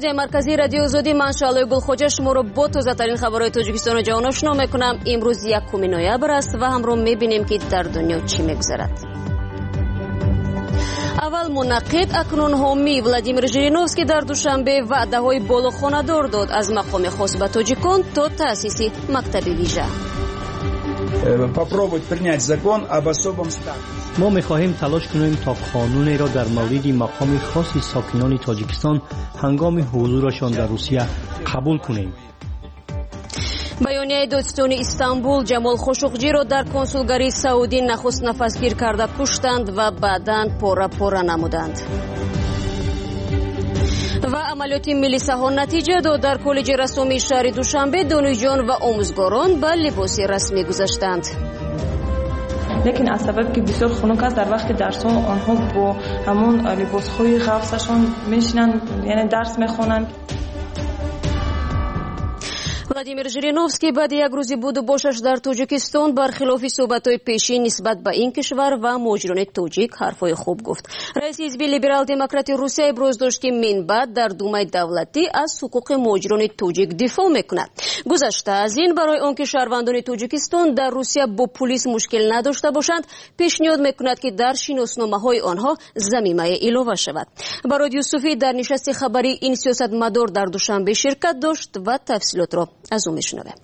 студияи марказии радио Озодӣ, ман Шаълои Гулхоҷа шуморо бо тозатарин хабарҳои Тоҷикистону ҷаҳон ошно мекунам. имрӯз 1 ноябр аст ва ҳамроҳ мебинем ки дар дунё чӣ мегузарад. аввал мунаққид, акнун ҳомӣ Владимир Жириновский дар душанбе ваъдаҳои болохонадор дод аз мақоми хос ба тоҷикон то таъсиси мактаби вижа. Попробовать принять закон об особом статусе. ما می‌خواهیم تلاش کنیم تا قانونی را در مورد مقام خاص ساکنان تاجیکستان هنگام حضورشان در روسیه قبول کنیم. بیانیه دادستانی استانبول جمال خاشقجیро дар консулгарии саудӣ нахуст нафасгир карда куштанд ва баъдан пора пора намуданд. ва амалиёти милисаҳо натиҷа дод. дар коллеҷи рассомии шаҳри душанбе донишҷӯён ва омӯзгорон ба либоси расмӣ гузаштанд. لیکن از سبب که بسیار خنک است در وقت درس آنها با همون لباس‌های غوصشان میشینن، یعنی درس میخوانند. Владимир Жириновский баъди як рӯзи буду бошаш дар Тоҷикистон бархилофи суҳбатҳои пешин нисбат ба ин кишвар ва муҳоҷирони тоҷик ҳарфҳои хуб гуфт. раиси ҳизби либерал-демократи Русия иброз дошт ки минбаъд дар Думаи давлатӣ аз ҳуқуқи муҳоҷирони тоҷик дифоъ мекунад. гузашта аз ин барои он ки шаҳрвандони Тоҷикистон дар Русия бо пулис мушкил надошта бошанд, пешниҳод мекунад ки дар шиносномаҳои онҳо замимае илова шавад. Барод Юсуфӣ дар нишасти хабарӣ ин сиёсатмадор дар Душанбе ширкат дошт ва тафсилотро аз ӯ мешунавем.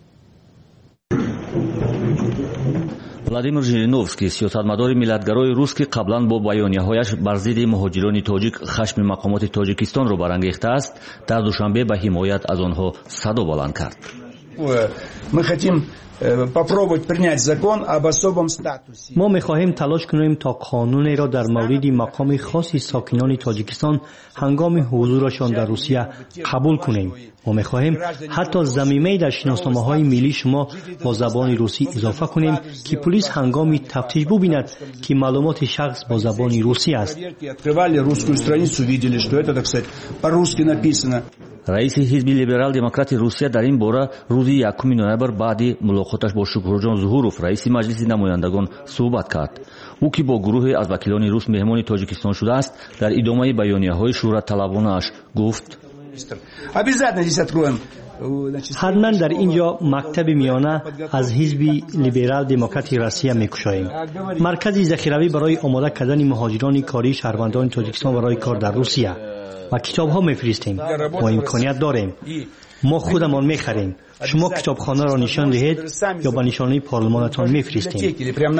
Владимир Жириновский, сиёсатмадори миллатгарои рус, ки қаблан бо баёнияҳояш бар зидди муҳоҷирони тоҷик хашми мақомоти Тоҷикистонро барангехтааст, дар Душанбе ба ҳимоят аз онҳо садо баланд кард. Мы хотим попробовать принять закон об особом статусе. ما می‌خواهیم تلاش کنیم تا قانونی را در مورد مقام خاص ساکنان تاجیکستان هنگام حضورشان در روسیه قبول کنیم. ما می‌خواهیم حتی ضمیمه در شناسنامه‌های ملی شما با زبان روسی اضافه کنیم که پلیس هنگام تفتیش ببیند که معلومات شخص با زبان روسی است. Открывали русскую страницу, видели, что это, так сказать, по-русски написано. раиси ҳизби либерал-демократи Русия дар ин бора рӯзи 1 ноябр баъди мулоқоташ бо Шукрҷон Зуҳуров, раиси маҷлиси намояндагон суҳбат кард. ӯ ки бо гурӯҳе аз вакилони рус меҳмони Тоҷикистон шудааст, дар идомаи баёнияҳои шӯҳратталабонааш гуфт: Обязательно здесь откроем. حتما در اینجا مکتب میانه از حزب لیبرال دموکراتی روسیه میکشاییم. مرکزی ذخیروی برای آماده کردن مهاجران کاری شهروندان تاجیکستان برای کار در روسیه و کتاب ها میفرستیم. ما امکانیت داریم. ما خودمان میخریم. شما کتابخانه را نشان دهید یا به نشانه پارلمانتان میفرستیم.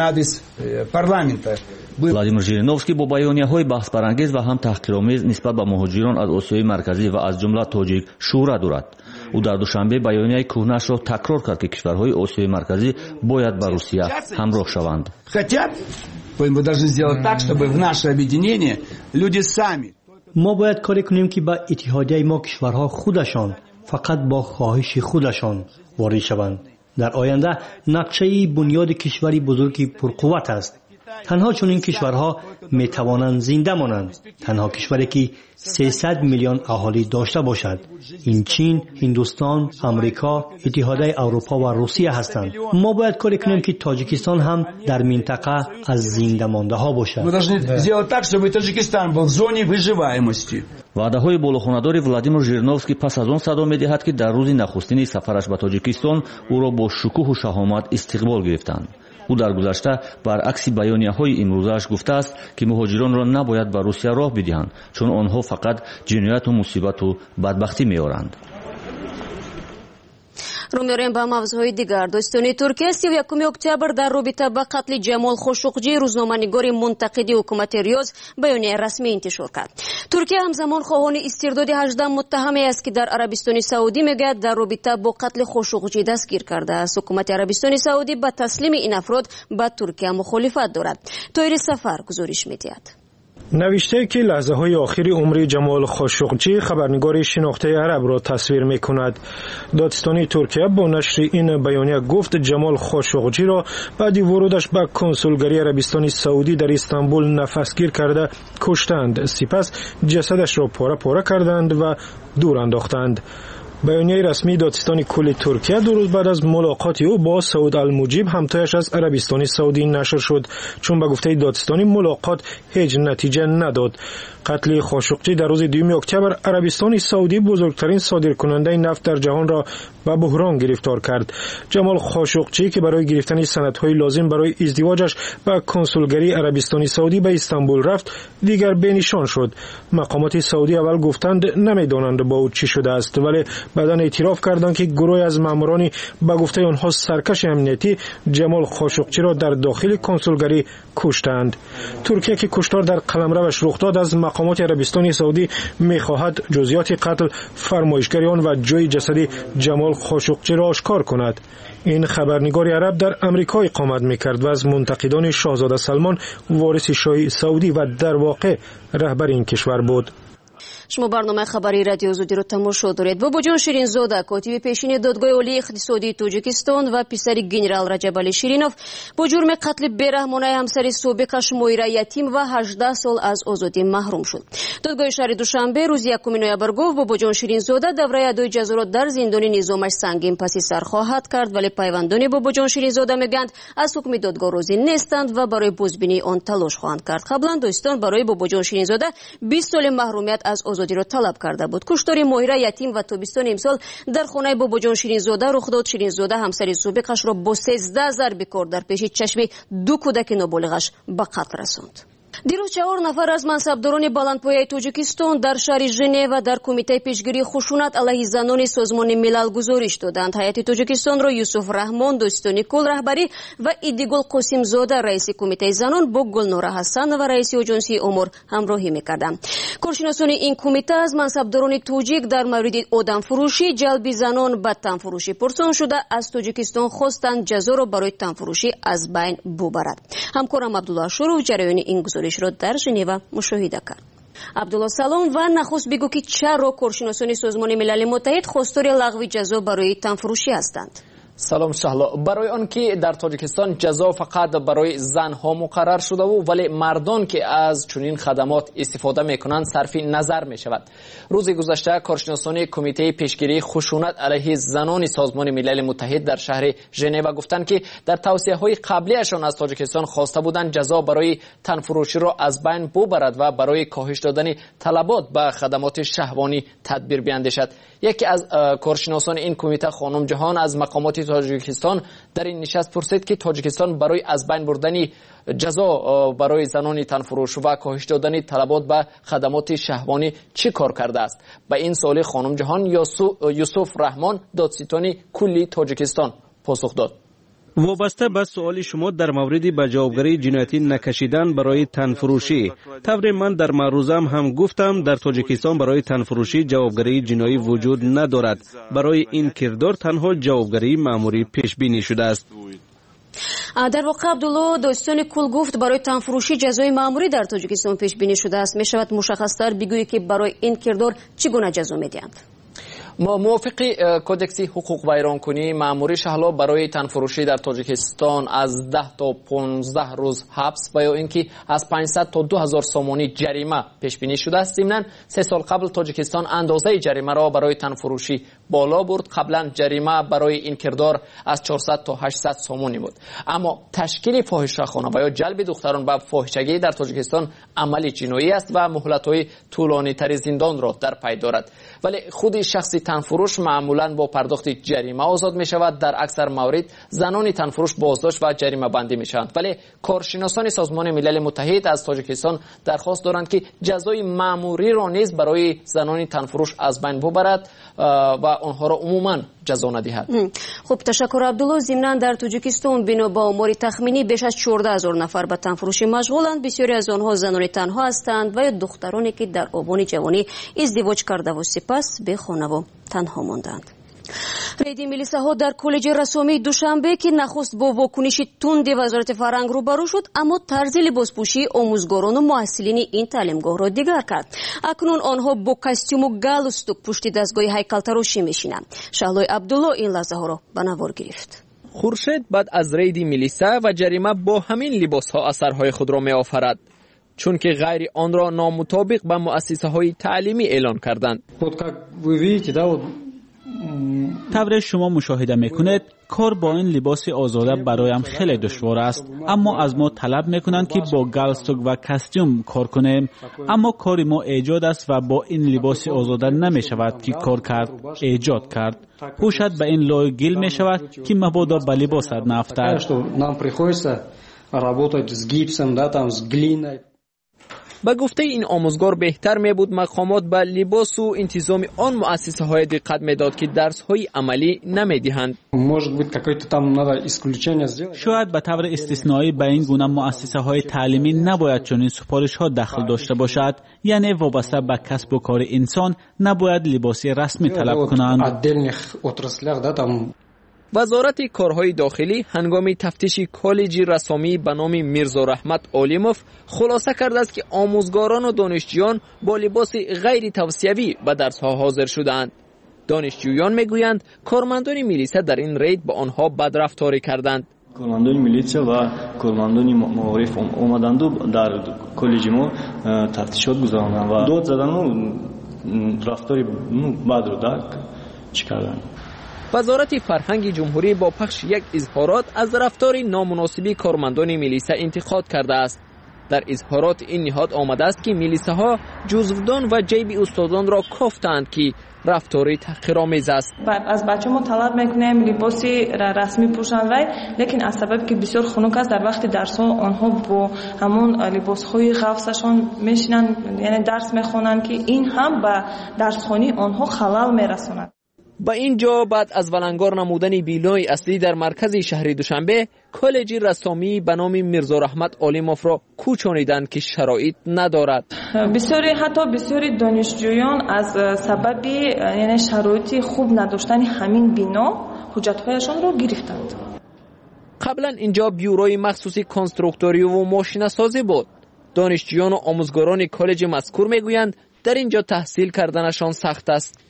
Владимир Жириновский бо баёнияҳои баҳсбарангез ва ҳам таҳқиромез нисбат ба муҳоҷирон аз Осиёи марказӣ ва аз ҷумла тоҷик шӯҳра дорад. ӯ дар Душанбе баёнияи кӯҳнаашро такрор кард ки кишварҳои Осиёи марказӣ бояд ба Русия ҳамроҳ шаванд. Хотят, мы должны сделать так, чтобы в наше объединение люди сами. ما باید کاری کنیم که به اتحادیه ما کشورها خودشان فقط با خواهش خودشان وارد شوند. در آینده نقشه بنیاد کشوری بزرگی پرقوت است. تنها چون این کشورها می توانند زنده مانند. تنها کشوری که 300 میلیون اهالی داشته باشد. این چین، هندوستان، امریکا، اتحادیه اروپا و روسیه هستند. ما باید کاری کنیم که تاجیکستان هم در منطقه از زنده مانده ها باشد. Мы должны сделать так, чтобы Таджикистан был в зоне выживаемости. ваъдаҳои болохонадори Владимир Жириновский пас аз он садо медиҳад ки дар рӯзи нахустини сафараш ба Тоҷикистон ӯро бо шукӯҳу шаҳомат истиқбол гирифтанд. ӯ дар гузашта баръакси баёнияҳои имрӯзааш гуфтааст ки муҳоҷиронро набояд ба Русия роҳ бидиҳанд, чун онҳо фақат ҷинояту мусибату бадбахтӣ меоранд. رو می‌ریم با موضوعی دیگر. دادستانی ترکیه 31 اکتبر در رابطه با قتل جمال خاشقجی روزنامه‌نگار منتقدی حکومت ریاض بیانیه رسمی انتشار کرد. ترکیه همزمان خواهان استرداد 18 متهمی است که در عربستان سعودی میگوید در رابطه با قتل خاشقجی دستگیر کرده است. حکومت عربستان سعودی با تسلیم این افراد با ترکیه مخالفت دارد. طاهر سفر گزارش می‌دهد. نوشته که لحظه های آخری عمر جمال خاشقجی خبرنگار شناخته عرب را تصویر می کند. دادستانی ترکیه با نشر این بیانیه گفت جمال خاشقجی را بعد ورودش به کنسولگری عربستان سعودی در استانبول نفسگیر کرده کشتند. سپس جسدش را پاره پاره کردند و دور انداختند. بیانیه رسمی دادستان کل ترکیه 2 روز بعد از ملاقات او با سعود المجیب همتایش از عربستان سعودی نشر شد، چون به گفته دادستانی ملاقات هیچ نتیجه نداد. قتل خاشقچی در روز 2 اکتبر عربستان سعودی بزرگترین صادرکننده نفت در جهان را به بحران گرفتار کرد. جمال خاشقچی که برای گرفتن سندهای لازم برای ازدواجش به کنسولگری عربستان سعودی به استانبول رفت، دیگر بینشان شد. مقامات سعودی اول گفتند نمیدانند با او چی شده است، ولی بعداً اعتراف کردند که گروه از مامورانی به گفته آنها سرکش امنیتی جمال خاشقچی را در داخل کنسولگری کشتند. ترکیه که کشتار در قلمروش رخ داد از مقامات عربستان سعودی می‌خواهد جزئیات قتل، فرمایشگری آن و جای جسد جمال خاشقچی را آشکار کند. این خبرنگار عرب در امریکا اقامت می‌کرد و از منتقدان شاهزاده سلمان وارث شاه سعودی و در واقع رهبر این کشور بود. شما برنامه خبری رادیو زودی رو تماشا دارید. باباجان شیرینزاده کاتب پیشین دادگاه عالی اقتصادی تاجیکستان و پسر گنرال رجب علی شیرینوف با جرم قتل بیرحمانه همسر سابقش مویره یتیم و 18 سال از آزادی محروم شد. دادگاه شهر دوشنبه روز 1 نوامبر گفت باباجان شیرینزاده دوره ادای جزا را در زندان نظامش سنگین پسی سر خواهد کرد، ولی پیوندان باباجان شیرینزاده میگویند از حکم دادگاه راضی نیستند و برای بازبینی آن تلاش خواهند کرد. قبلا دادستان برای باباجان شیرینزاده 20 سال محرومیت از آزادی را طلب کرده بود. کشتار ماهره یتیم و تابستان امسال در خانه باباجان شیرینزاده رخ داد. شیرینزاده همسر سابقش را با 13 ضرب کار در پیش چشم 2 کودک نابالغش به قتل رساند. دیروز 4 نفر از منصبداران بلندپایه تاجیکستان در شهر ژنو در کمیته پیشگیری خشونت علیه زنان سازمان ملل گزارش دادند. هیئت تاجیکستان را یوسف رحمان دادستانی کل رهبری و ایدیگل قاسم زاده رئیس کمیته زنان با گلنور حسن و رئیس آژانسی امور همراهی می‌کردند. کارشناسان این کمیته از منصبداران تاجیک در مورد آدم فروشی، جلب زنان به تن فروشی پرسان شده از تاجیکستان خواستند جزا را برای تن فروشی از بین ببرد. همکارم عبدالله شروع جریان این گزارش را در ژنو مشاهده کرد. عبدالله سلام و نخست بگو که چرا کارشناسان سازمان ملل متحد خواستار لغو جزا برای تنفروشی هستند؟ سلام شهلا. برای آنکه در تاجیکستان جزا فقط برای زنها مقرر شده ولی مردان که از چنین خدمات استفاده میکنند صرف نظر می شود. روز گذشته کارشناسان کمیته پیشگیری خشونت علیه زنان سازمان ملل متحد در شهر ژنو گفتند که در توصیه‌های قبلیشان از تاجیکستان خواسته بودند جزا برای تنفروشی را از بین ببرد و برای کاهش دادن طلبات به خدمات شهوانی تدبیر بیندیشد. یکی از کارشناسان این کمیته خانم جهان از مقامات تاجیکستان در این نشست پرسید که تاجیکستان برای از بین بردن جزا برای زنان تنفروش و کاهش دادن طلبات به خدمات شهوانی چی کار کرده است. به این سوال خانم جهان یوسف رحمان دادستان کلی تاجیکستان پاسخ داد. وابسته به سوال شما در مورد به جوابگری جنایتی نکشیدن برای تنفروشی، طور من در معروضم هم گفتم در تاجیکستان برای تنفروشی جوابگری جنایی وجود ندارد. برای این کردار تنها جوابگری مأموری پیش بینی شده است. در واقع عبدالله دادستان کل گفت برای تنفروشی جزای مأموری در تاجیکستان پیش بینی شده است. می شود مشخص‌تر بگویی که برای این کردار چگونه جزا می‌دهند؟ موافق کودکس حقوق ویرانکنی مأموری شهلا برای تنفروشی در تاجیکستان از 10 تا 15 روز حبس و یا اینکه از 500 تا 2000 سومانی جریمه پیش بینی شده است. ضمناً 3 سال قبل تاجیکستان اندازه جریمه را برای تنفروشی بالا برد. قبلا جریمه برای این کردار از 400 تا 800 سومانی بود. اما تشکیل فاحشه‌خانه و یا جلب دختران به فاحشگی در تاجیکستان عملی جنایی است و مهلت‌های طولانی‌تر زندان را در پی دارد. ولی خود شخص تنفروش معمولاً با پرداخت جریمه آزاد می شود. در اکثر موارد زنان تنفروش بازداشت و جریمه بندی می شوند. ولی کارشناسان سازمان ملل متحد از تاجیکستان درخواست دارند که جزای مأموری را نیز برای زنان تنفروش از بین ببرد و آنها را عموماً جزا ندهد. خب تشکر عبدالله. ضمناً در تاجیکستان بنا به آمار تخمینی بیش از 14000 نفر به تنفروشی مشغولند. بسیاری از آنها زنان تنها هستند و یا دخترانی که در آبان جوانی ازدواج کرده و سپس به خانه و تنها ماندند. رئیس میلیساها در کالج رسامی دوشنبه که نخست با واکنش تند وزارت فرهنگ روبرو شد، اما طرز لباسپوشی آموزگاران و محصلین این تعلیمگاه را دیگر کرد. اکنون آنها با کاستوم و گالستوک پشت دستگاه هیکل‌تراشی میشینند. شهلای عبدالله این لحظه ها را به نوار گرفت. خورشید بعد از رید میلیسا و جریمه با همین لباس ها اثرهای خود را می آفرد، چون که غیر آن را نامطابق به مؤسسه های تعلیمی اعلان کردند. طور شما مشاهده میکنید کار با این لباس آزاده برایم خیلی دشوار است، اما از ما طلب میکنند که با گالستوک و کاستوم کار کنیم، اما کار ما ایجاد است و با این لباس آزاده نمیشود که کار کرد ایجاد کرد. پوشد به این لای گل میشود که مبادا به لباست نفتد. به گفته این آموزگار بهتر می بود مقامات به لباس و انتظام آن مؤسسه های دقت میداد که درس های عملی نمی دهند. شاید به طور استثنایی به این گونه مؤسسه های تعلیمی نباید چنین سفارش ها دخل داشته باشد، یعنی وابسته به کسب و کار انسان نباید لباسی رسمی طلب کنند. وزارت کارهای داخلی هنگام تفتیش کالج رسامی به نام میرزا رحمت علیموف خلاصه کرده است که آموزگاران و دانشجویان با لباس غیر توصیوی به درس‌ها حاضر شدند. دانشجویان میگویند کارمندان میلیسا در این رید با آنها بدرفتاری کردند. کارمندان میلیسا و کارمندان معارف اومدند و در کالج ما تفتیشات گذراندند و داد زدن و رفتاری بد رو درک کردند. وزارت فرهنگ جمهوری با پخش یک اظهارات از رفتار نامناسبی کارمندان میلیسا انتقاد کرده است. در اظهارات این نهاد آمده است که میلیسا ها جزودان و جیب استادان را کافتند که رفتاری تحقیرآمیز است. از بچه ما طلب میکنیم لباسی رسمی پوشند لیکن از سبب که بسیار خنک است در وقت درس ها آنها با همون لباس های غوصشان میشینند، یعنی درس میخوانند که این هم به درس خوانی آنها خلل میرساند. با اینجا بعد از ولنگار نمودن بینای اصلی در مرکز شهر دوشنبه، کالج رسامی به نام میرزا رحمت علیموف را کوچانیدند که شرایط ندارد. بسیاری دانشجویان از سبب یعنی شرایط خوب نداشتن همین بنا حجت‌هایشان را گرفتند. قبلا اینجا بیوروی مخصوصی کنسترکتوری و ماشین‌سازی بود. دانشجویان و آموزگاران کالج مذکور میگویند در اینجا تحصیل کردنشان سخت است.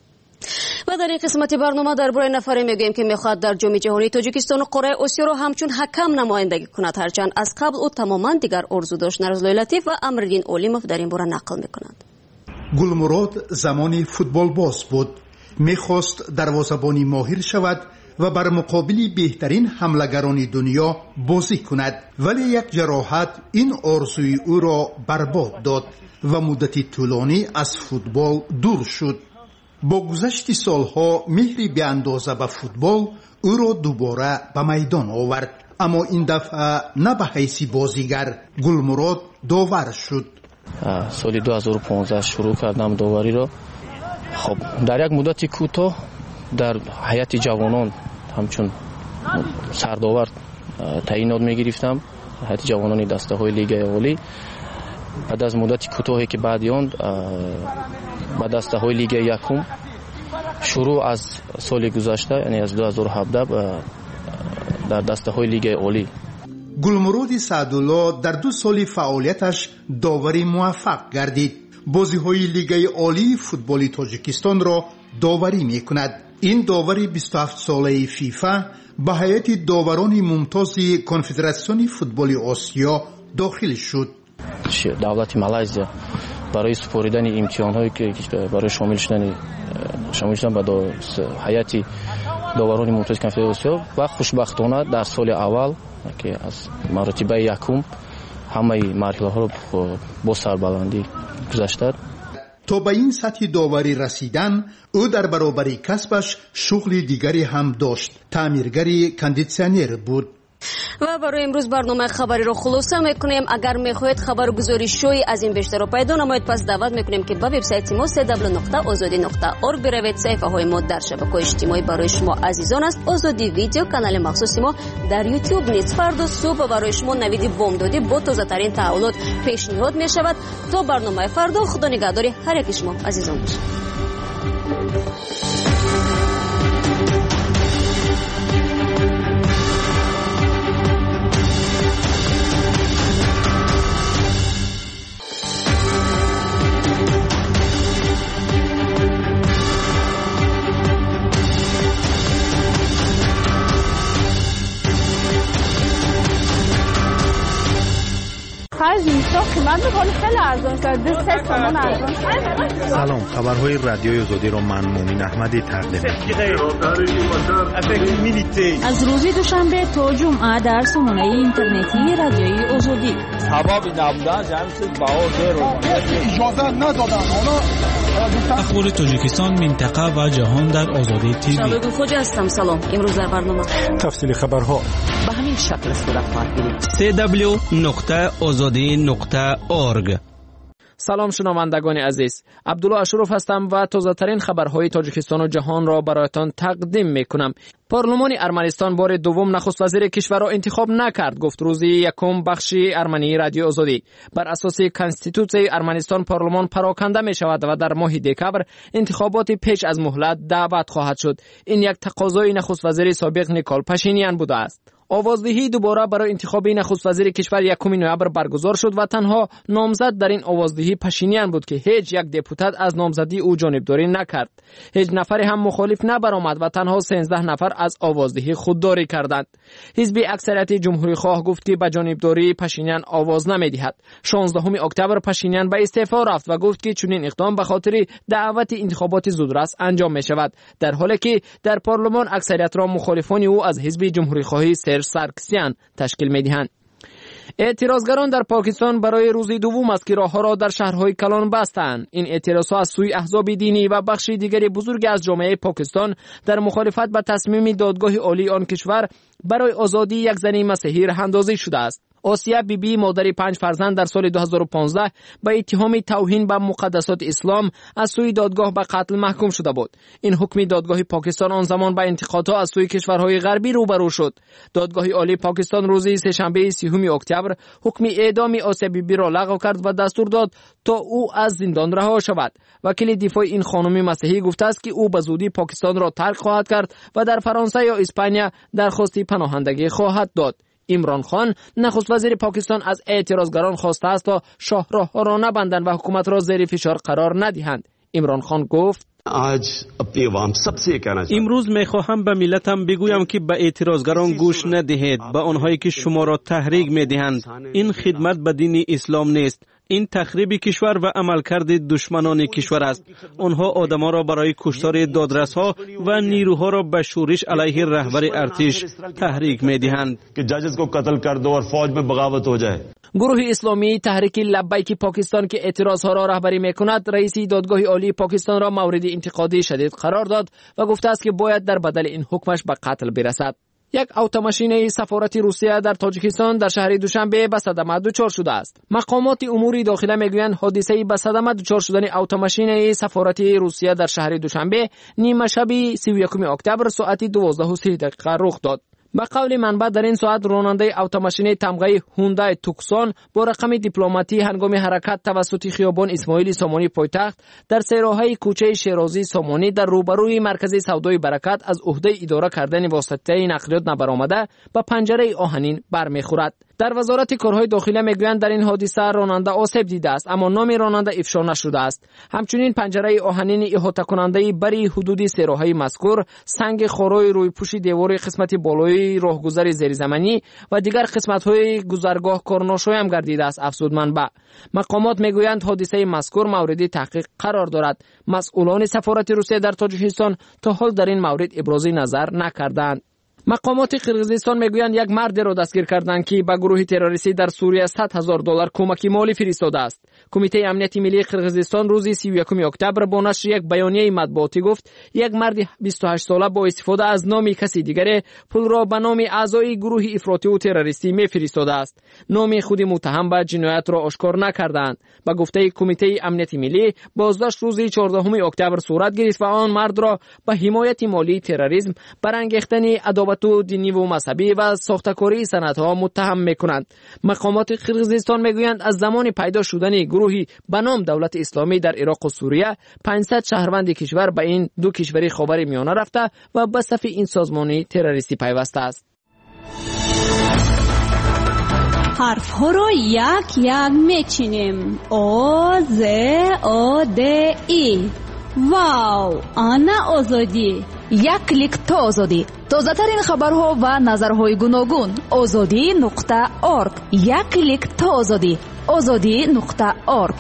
و در این قسمت برنامه درباره نفری میگوییم که میخواد در جام جهانی تاجیکستان و قاره آسیا را همچون حکم نمایندگی کند، هرچند از قبل او تماما دیگر آرزو داشت. نرزلای لطیف و امرالدین علیموف در این باره نقل میکنند. گلمراد زمانی فوتبال باز بود، میخواست دروازه‌بانی ماهر شود و بر مقابل بهترین حملهگران دنیا بازی کند، ولی یک جراحت این آرزوی او را برباد داد و مدتی طولانی از فوتبال دور شد. با گذشت سالها مهری به اندازه به فوتبال او را دوباره به میدان آورد، اما این دفعه نه به حیث بازیگر. گلمراد داور شد. سال 2015 شروع کردم داوری را. خب در یک مدت کوتاه در هیئت جوانان همچون سرداور تعیینات می‌گرفتم، هیئت جوانان دسته های لیگ اولی. بعد از مدت کوتاهی که بعد آن با دسته های لیگ یکم شروع از سال گذشته یعنی از 2017 در دسته های لیگ اولی. گلمراد سعدالله در 2 سال فعالیتش داوری موفق گردید. بازی های لیگ عالی فوتبال تاجیکستان را داوری می کند. این داوری 27 ساله فیفا به هیئت داوران ممتاز کنفدراسیون فوتبال آسیا داخل شد. دولت مالزیا برای سپردن امتحان‌هایی که برای شامل شدن به هیئت داوران ممتاز کنفدراسیون آسیا و خوشبختانه در سال اول که از مرتبه یکم همه مرحله‌ها را با سربلندی گذشته. تا به این سطح داوری رسیدن او در برابر کسبش شغل دیگری هم داشت. تعمیرگر کاندیسیونر بود. و برای امروز برنامه خبری رو خلاصه میکنیم. اگر میخواهید خبرگزاری شوی از این بیشتر رو پیدا نمایید، پس دعوت میکنیم که به وبسایت ما www.azadi.org بروید. صفحه های ما در شبکه‌های اجتماعی برای شما عزیزان است. آزادی ویدیو کانال مخصوص ما در یوتیوب نیز. فردا صبح برای شما نوید بامدادی با تازه ترین تحولات پیشنهاد میشود. تا برنامه فردا، خدا نگهدار هر یک شما عزیزان باشید. 5 تا قیمت میکنه خیلی ارزان شده 3 تومن ارزان. سلام، خبرهای رادیوی آزادی رو من مومین احمدی تقدیم می‌کنم. از روز دوشنبه تا جمعه در سامانه اینترنتی رادیوی آزادی. سبب نبودن جمعیت باور اجازه ندادن. اخبار تاجیکستان، منطقه و جهان در آزادی تیوی. شبگون خوجا هستم. سلام. امروز در برنامه تفصیل خبرها به همین شکل صورت خواهد گرفت. www.azadi.org. سلام شنوندگان عزیز، عبدالله اشرف هستم و تازه‌ترین خبرهای تاجیکستان و جهان را برایتان تقدیم میکنم. پارلمان ارمنستان بار دوم نخست وزیر کشور را انتخاب نکرد، گفت روز یکم بخش ارمنی رادیو آزادی. بر اساس کنستیتوسیای ارمنستان پارلمان پراکنده می شود و در ماه دکبر انتخابات پیش از مهلت دعوت خواهد شد. این یک تقاضای نخست وزیر سابق نیکول پاشینیان بوده است. آوازدهی دوباره برای انتخاب نخست وزیر کشور 1 نوامبر برگزار شد و تنها نامزد در این آوازدهی پاشینیان بود که هیچ یک دپوتات از نامزدی او جانبداری نکرد. هیچ نفری هم مخالف نبرآمد و تنها 13 نفر از آوازدهی خودداری کردند. حزب اکثریت جمهوری خواه گفت که به جانبداری پاشینیان آواز نمیدهد. 16 اکتبر پاشینیان به استعفا رفت و گفت که چنین اقدام به خاطر دعوت انتخابات زودرس انجام می شود، در حالی که در پارلمان اکثریت را مخالفان او از حزب جمهوری خواهی سرکسیان تشکیل می‌دهند. اعتراضگران در پاکستان برای روز دوم است که راه‌ها را در شهرهای کلان بستند. این اعتراضها از سوی احزاب دینی و بخش دیگری بزرگ از جامعه پاکستان در مخالفت به تصمیم دادگاه عالی آن کشور برای آزادی یک زن مسیحی راه‌اندازی شده است. آسیا بیبی مادر 5 فرزند در سال 2015 به اتهام توهین به مقدسات اسلام از سوی دادگاه به قتل محکوم شده بود. این حکم دادگاه پاکستان آن زمان به انتقادها از سوی کشورهای غربی روبرو شد. دادگاه عالی پاکستان روز سه‌شنبه 30 اکتبر حکم اعدام آسیا بیبی را لغو کرد و دستور داد تا او از زندان رها شود. وکیل دفاع این خانم مسیحی گفته است که او به زودی پاکستان را ترک خواهد کرد و در فرانسه یا اسپانیا درخواست پناهندگی خواهد داد. عمران خان نخست وزیر پاکستان از اعتراضگران خواسته است تا شاهراه‌ها را نبندند و حکومت را زیر فشار قرار ندهند. عمران خان گفت امروز میخواهم به ملتم بگویم که به اعتراضگران گوش ندهید، به آنهایی که شما را تحریک میدهند. این خدمت به دین اسلام نیست. این تخریب کشور و عملکرد دشمنان کشور است. آنها آدم‌ها را برای کشتار دادرس‌ها و نیروها را به شورش علیه رهبر ارتش تحریک می‌دهند. گروه اسلامی تحریک لبیک پاکستان که اعتراضها را رهبری می‌کند، رئیس دادگاه عالی پاکستان را مورد انتقاد شدید قرار داد و گفته است که باید در بدل این حکمش به قتل برسد. یک اتوماشین سفارت روسیه در تاجیکستان در شهر دوشنبه به صدمه دچار شده است. مقامات امور داخله میگویند حادثه به صدمه دچار شدن اتوماشین سفارت روسیه در شهر دوشنبه نیمه شب 31 اکتبر ساعت 12:30 رخ داد. به قول منبع در این ساعت راننده اتوماشین تمغه هوندای توکسون با رقم دیپلماتی هنگام حرکت توسط خیابان اسماعیل سامانی پایتخت در سراهای کوچه شیرازی سامانی در روبروی مرکز سودای برکت از عهده اداره کردن واسطه نقلیات نبرآمده به پنجره آهنین برمیخورد. در وزارت کارهای داخلی میگویند در این حادثه راننده آسیب دیده است، اما نام راننده افشا نشده است. همچنین پنجره آهنین احاطه کننده بری حدودی سراهای مذکور، سنگ خارای روی پوش دیوار قسمت بالای راهگذر زیرزمینی و دیگر قسمت‌های گذرگاه کارناشایم گردیده است. افزود منبع مقامات میگویند حادثه مذکور مورد تحقیق قرار دارد. مسئولان سفارت روسیه در تاجیکستان تا حال در این مورد ابراز نظر نکردند. مقامات قرقیزستان میگویند یک مرد را دستگیر کردند که به گروه تروریستی در سوریه $100,000 کمک مالی فرستاده است. کمیته امنیت ملی قرقیزستان روز 31 اکتبر با نشر یک بیانیه مطبوعاتی گفت یک مرد 28 ساله با استفاده از نام کسی دیگر پول را به نام اعضای گروه افراطی و تروریستی میفرستاده است. نام خود متهم به جنایت را آشکار نکردند. به گفته کمیته امنیت ملی بازداشت روز 14 اکتبر صورت گرفت و آن مرد را به حمایت مالی تروریسم، برانگیختن عداوت دینی و مذهبی و ساختکاری سنت‌ها متهم می‌کنند. مقامات قرقیزستان میگویند از زمان پیدا شدن گروهی به نام دولت اسلامی در عراق و سوریه 500 شهروند کشور به این دو کشور خاورمیانه رفته و به صف این سازمان تروریستی پیوسته است. حرف ها رو یک یک میچینیم. آ ز آ د ای. واو، آنا آزادی. یک کلیک تا آزادی. تازه ترین خبرها و نظرهای گوناگون. azadi.org. یک کلیک تا آزادی. ozodi.org.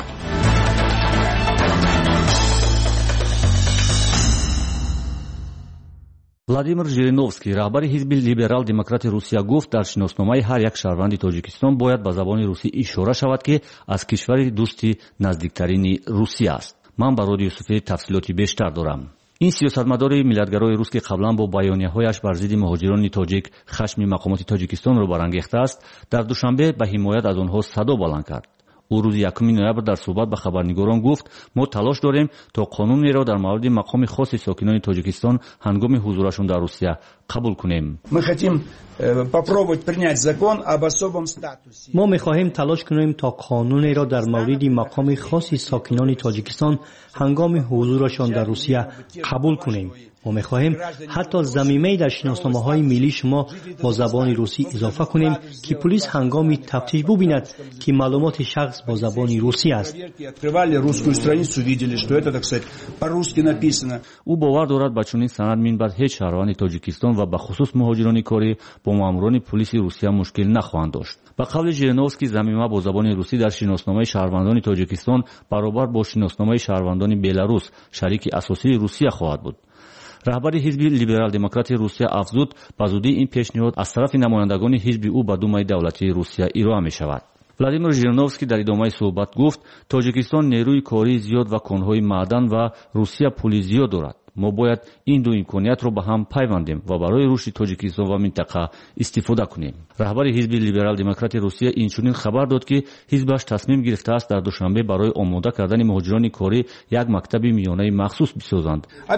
владимир жириновский раҳбари ҳизби либерал демократи русия гуфт дар шиносномаи ҳар як шаҳрванди тоҷикистон бояд ба забони русӣ ишора шавад ки аз кишвари дӯсти наздиктарини русия аст. ман ба роди юсуфӣ тафсилоти бештар дорам. ин сиёсатмадори миллатгарои рус ки қаблан бо баёнияҳояш бар зидди муҳоҷирони тоҷик хашми мақомоти тоҷикистонро барангехтааст, дар душанбе ба ҳимоят аз онҳо садо баланд кард. ӯ рӯзи 1 ноябр дар суҳбат ба хабарнигорон гуфт: мо талош дорем то қонунеро дар мавриди мақоми хоси сокинони тоҷикистон ҳангоми ҳузурашон дар русия қабул кунем. Мы хотим попробовать принять закон об особом статусе. ما می‌خواهیم تلاش کنیم تا قانونی را در مورد مقام خاص ساکنان تاجیکستان هنگام حضورشان در روسیه قبول کنیم. ما می‌خواهیم حتی ضمیمه در شناسنامه‌های ملی شما با زبان روسی اضافه کنیم که پلیس هنگام تفتیش ببیند که معلومات شخص با زبان روسی است. Открывали русскую страницу, видели, что это, так сказать, по-русски написано. ӯ бовар дорад ба чунин санад минбаъд ҳеҷ шаҳрванди тоҷикистон ва бахусус муҳоҷирони корӣ бо маъмурони полиси русия мушкил нахоҳанд дошт. ба қавли жириновский, замима бо забони русӣ дар шиносномаи шаҳрвандони тоҷикистон баробар бо шиносномаи шаҳрвандони беларус, шарики асосии русия хоҳад буд. раҳбари ҳизби либерал демократи русия афзуд, ба зудӣ ин пешниҳод аз тарафи намояндагони ҳизби ӯ ба думаи давлатии русия ироа мешавад. владимир жириновский дар идомаи суҳбат гуфт: тоҷикистон нерӯи кории зиёд ва конҳои маъдан ва русия пули зиёд дорад. мо бояд ин ду имкониятро ба ҳам пайвандем ва барои рушди тоҷикистон ва минтақа истифода кунем. раҳбари ҳизби либерал демократи русия инчунин хабар дод ки ҳизбаш тасмим гирифтааст дар душанбе барои омода кардани муҳоҷирони корӣ як мактаби миёнаи махсус бисозанд.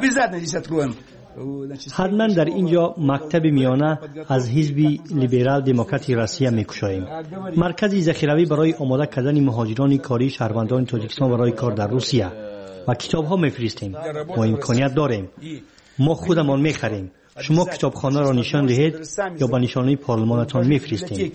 حتما در اینجا مکتب میانه از حزب لیبرال دموکراتی روسیه می‌گشاییم. مرکزی ذخیروی برای آماده کردن مهاجران کاری شهروندان تاجیکستان برای کار در روسیه و کتاب‌ها می‌فرستیم. ما امکانیت داریم. ما خودمان می‌خریم. شما کتابخانه را نشان دهید یا به نشانه پارلمانتان می‌فرستیم.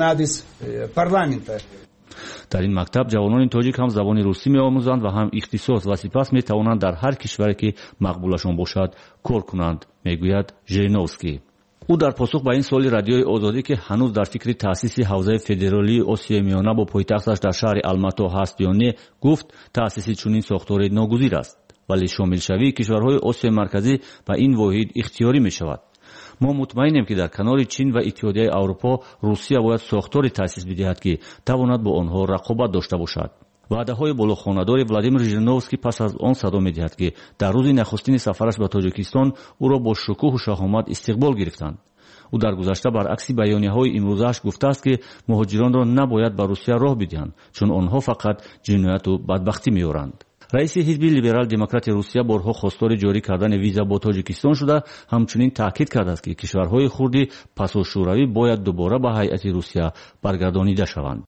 дар ин мактаб ҷавонони тоҷик ҳам забони русӣ меомӯзанд ва ҳам ихтисос ва сипас метавонанд дар ҳар кишваре ки мақбулашон бошад кор кунанд, мегӯяд жириновский. ӯ дар посух ба ин суоли радиои озодӣ ки ҳанӯз дар фикри таъсиси ҳавзаи федералии осиёи миёна бо пойтахташ дар шаҳри алмато ҳаст ё не, гуфт: таъсиси чунин сохторе ногузир аст, вале шомилшавии кишварҳои осиёи марказӣ ба ин воҳид ихтиёрӣ мешавад. мо мутмаинем ки дар канори чин ва иттиҳодияи аврупо русия бояд сохторе таъсис бидиҳад ки тавонад бо онҳо рақобат дошта бошад. ваъдаҳои болохонадори владимир жириновский пас аз он садо медиҳад ки дар рӯзи нахустини сафараш ба тоҷикистон ӯро бо шукӯҳу шаҳомат истиқбол гирифтанд. ӯ дар гузашта баръакси баёнияҳои имрӯзааш гуфтааст ки муҳоҷиронро набояд ба русия роҳ бидиҳанд, чун онҳо фақат ҷинояту бадбахтӣ меоранд. раиси ҳизби либерал демократи русия борҳо хостори ҷорӣ кардани виза бо тоҷикистон шуда, ҳамчунин таъкид кардааст ки кишварҳои хурди пасошӯравӣ бояд дубора ба ҳайати русия баргардонида шаванд.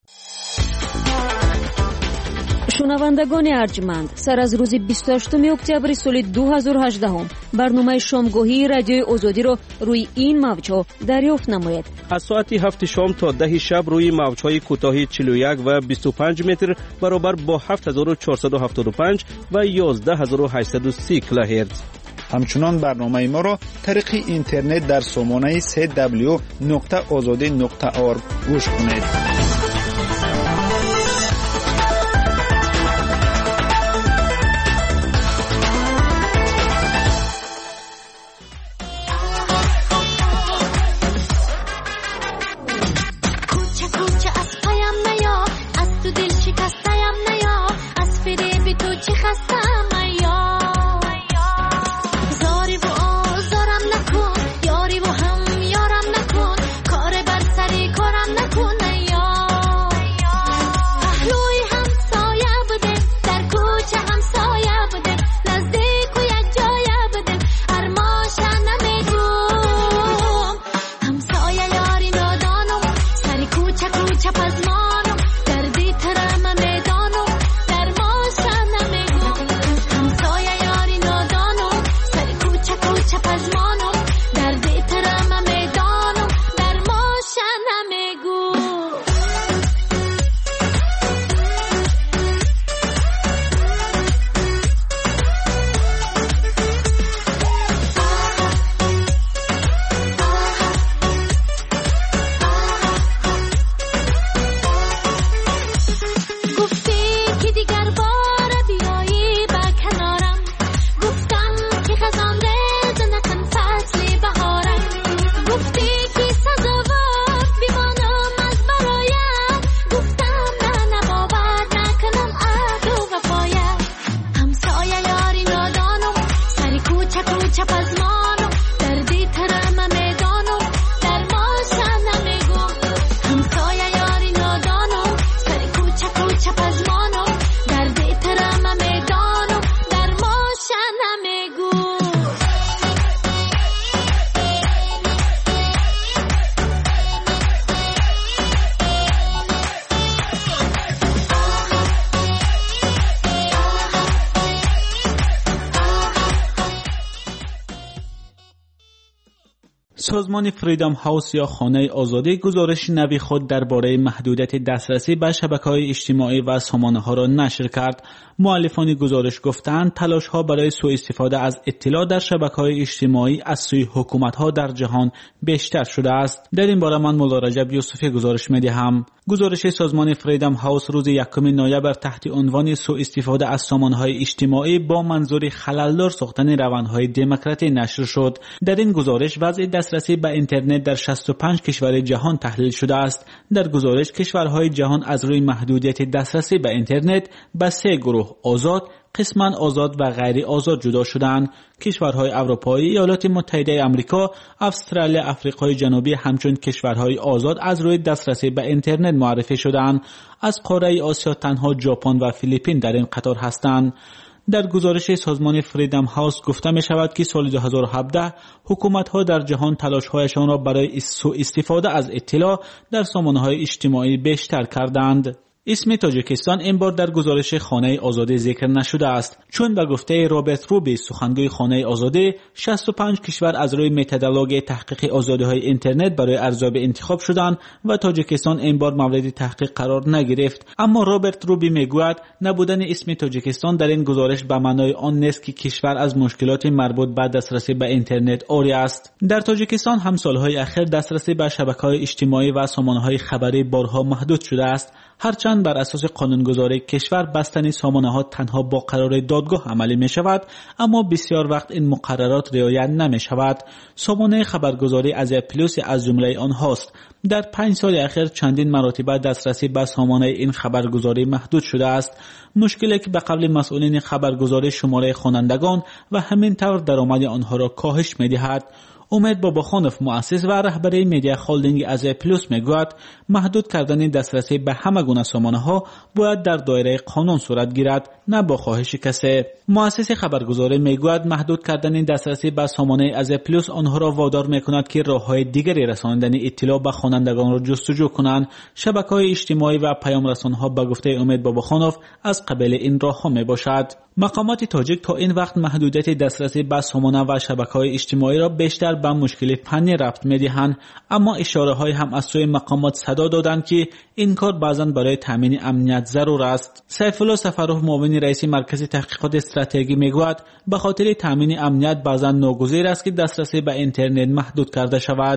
шунавандагони арҷманд, сар аз рӯзи 28 октябри соли 2018 барномаи шомгоҳии радиои озодиро рӯи ин мавҷҳо дарёфт намоед. аз соати 7 шом то 10 шаб рӯи мавҷҳои кӯтоҳи 41 ва 25 метр баробар бо 7475 ва 11830 килоҳерц. ҳамчунон барномаи моро тариқи интернет дар сомонаи www.ozodi.org гӯш кунед. سازمان فریدم هاوس یا خانه آزادی گزارش نوی خود درباره محدودیت دسترسی به شبکه‌های اجتماعی و سامانه‌ها را نشر کرد. مؤلفان گزارش گفتند تلاش‌ها برای سوء استفاده از اطلاع در شبکه‌های اجتماعی از سوی حکومت‌ها در جهان بیشتر شده است. در این باره من مولا رجب یوسفی گزارش می‌دهم. گزارش سازمان فریدم هاوس روز 1 نوامبر تحت عنوان سوء استفاده از سامانه‌های اجتماعی با منظور خلل‌دار ساختن روندهای دموکراتی نشر شد. در این گزارش وضع دسترسی به اینترنت در 65 کشور جهان تحلیل شده است. در گزارش کشورهای جهان از روی محدودیت دسترسی به اینترنت به 3 گروه آزاد، قسماً آزاد و غیر آزاد جدا شدند. کشورهای اروپایی، ایالات متحده آمریکا، استرالیا، آفریقای جنوبی همچون کشورهای آزاد از روی دسترسی به اینترنت معرفی شدند. از قاره آسیا تنها ژاپن و فیلیپین در این قطار هستند. در گزارش سازمان فریدم هاوس گفته می شود که سال 2017 حکومت‌ها در جهان تلاش‌هایشان را برای سوء استفاده از اطلاع در سامانه‌های اجتماعی بیشتر کردند. اسم تاجیکستان این بار در گزارش خانه آزادی ذکر نشده است، چون به گفته رابرت روبی سخنگوی خانه آزادی 65 کشور از روی متدولوژی تحقیق آزادی‌های اینترنت برای ارزیابی انتخاب شدند و تاجیکستان این بار مورد تحقیق قرار نگرفت. اما رابرت روبی میگوید نبودن اسم تاجیکستان در این گزارش به معنای آن نیست که کشور از مشکلات مربوط به دسترسی به اینترنت عاری است. در تاجیکستان هم سالهای اخیر دسترسی به شبکه‌های اجتماعی و سامانه‌های خبری بارها محدود شده است. هرچند بر اساس قانونگذاری کشور بستن سامانه‌ها تنها با قرار دادگاه عملی می شود، اما بسیار وقت این مقررات رعایت نمی شود. سامانه خبرگزاری آزیا پلاس از جمله آنهاست. در 5 سال اخیر چندین مرتبه دسترسی به سامانه این خبرگزاری محدود شده است. مشکلی که به قول مسئولین خبرگزاری شماره خوانندگان و همینطور درآمد آنها را کاهش می دهد. امید باباخانوف مؤسس و رهبر میدیا هولدینگ آزیا پلاس میگوید محدود کردن دسترسی به همه گونه سامانه‌ها باید در دایره قانون صورت گیرد، نه با خواهش کسی. مؤسس خبرگزاری میگوید محدود کردن دسترسی به سامانه آزیا پلاس آنها را وادار میکند که راه‌های دیگری رساندن اطلاع به خوانندگان را جستجو کنند. شبکه‌های اجتماعی و پیام رسان‌ها به گفته امید باباخانوف از قبیل این راه‌ها میباشد. مقامات تاجیک تا این وقت محدودیت دسترسی به سامانه و شبکه‌های اجتماعی را بیشتر به مشکل فنی ربط می‌دهند، اما اشاره‌های هم از سوی مقامات صدا دادند که این کار بعضاً برای تامین امنیت ضرور است. سیف الله سفروف معاون رئیس مرکز تحقیقات استراتژی میگوید به خاطر تامین امنیت بعضاً ناگزیر است که دسترسی به اینترنت محدود کرده شود.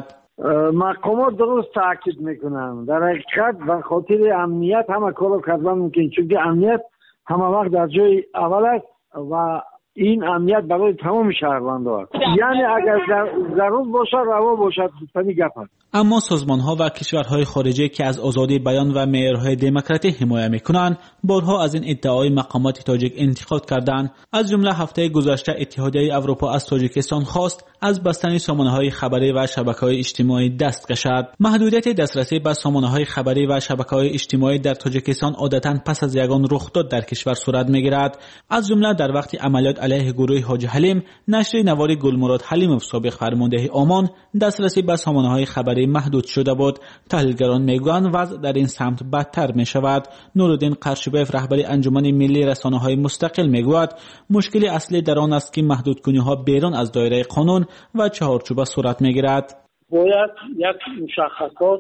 مقامات درست تاکید میکنند. در حقیقت به خاطر امنیت همه کارو کردن ممکن، چون امنیت همه وقت در جای اول است و این امنیت برای تمام شهروندان است. یعنی اگر ضرور باشه روا باشد همین گپ است. اما سازمان‌ها و کشورهای خارجی که از آزادی بیان و معیارهای دموکراسی حمایت می‌کنند بارها از این ادعای مقامات تاجیک انتقاد کردند. از جمله هفته گذشته اتحادیه اروپا از تاجیکستان خواست از بستن سامانه‌های خبری و شبکه‌های اجتماعی دست کشد. محدودیت دسترسی به سامانه‌های خبری و شبکه‌های اجتماعی در تاجیکستان عادتاً پس از یگان رخداد در کشور صورت می‌گیرد. از جمله در وقت عملیات علیه گروه حاجی حلیم، نشر نوار گلمراد حلیموف سابق فرمانده عمان دسترسی به سامانه‌های خبری محدود شده بود. تحلیلگران میگویند وضع در این سمت بدتر می‌شود. نورالدین قرشبایف رهبر انجمن ملی رسانه‌های مستقل میگوید مشکل اصلی در آن است که محدودکنی‌ها بیرون از دایره قانون و چهارچوب صورت می‌گیرد. باید یک مشخصات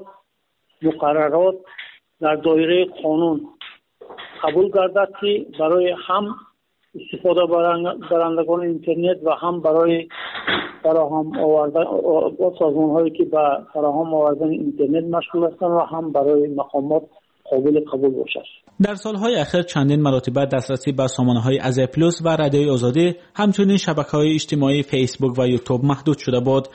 مقررات در دایره قانون قبول گردد که برای هم استفاده برندگان اینترنت و هم برای فراهم آوردن سازمان‌هایی که به فراهم آوردن اینترنت مشغول هستند و هم برای مقامات قابل قبول باشد. در سالهای اخیر چندین مرتبه دسترسی به سامانه‌های آزیا پلاس و رادیوی آزادی همچنین شبکه‌های اجتماعی فیسبوک و یوتیوب محدود شده بود.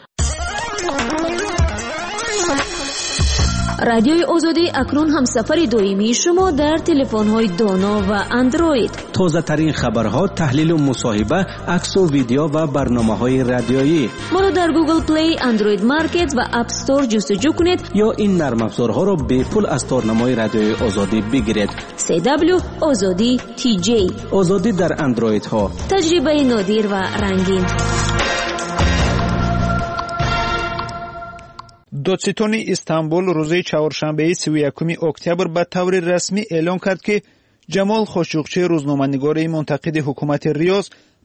رادیوی آزادی اکنون هم سفر دائمی شما در تلفن‌های دانا و اندروید. تازه ترین خبرها، تحلیل و مصاحبه، عکس و ویدیو و برنامه‌های رادیویی. ما را در گوگل پلی، اندروید مارکت و اپ استور جستجو کنید یا این نرم افزارها را به پول از تارنمای رادیوی آزادی بگیرید. CW آزادی TJ. آزادی در اندروید ها. تجربه نادر و رنگین. دادستان استانبول روز چهارشنبه 31 اکتبر به طور رسمی اعلام کرد که جمال خاشقچی روزنامه‌نگار منتقد حکومت ریاض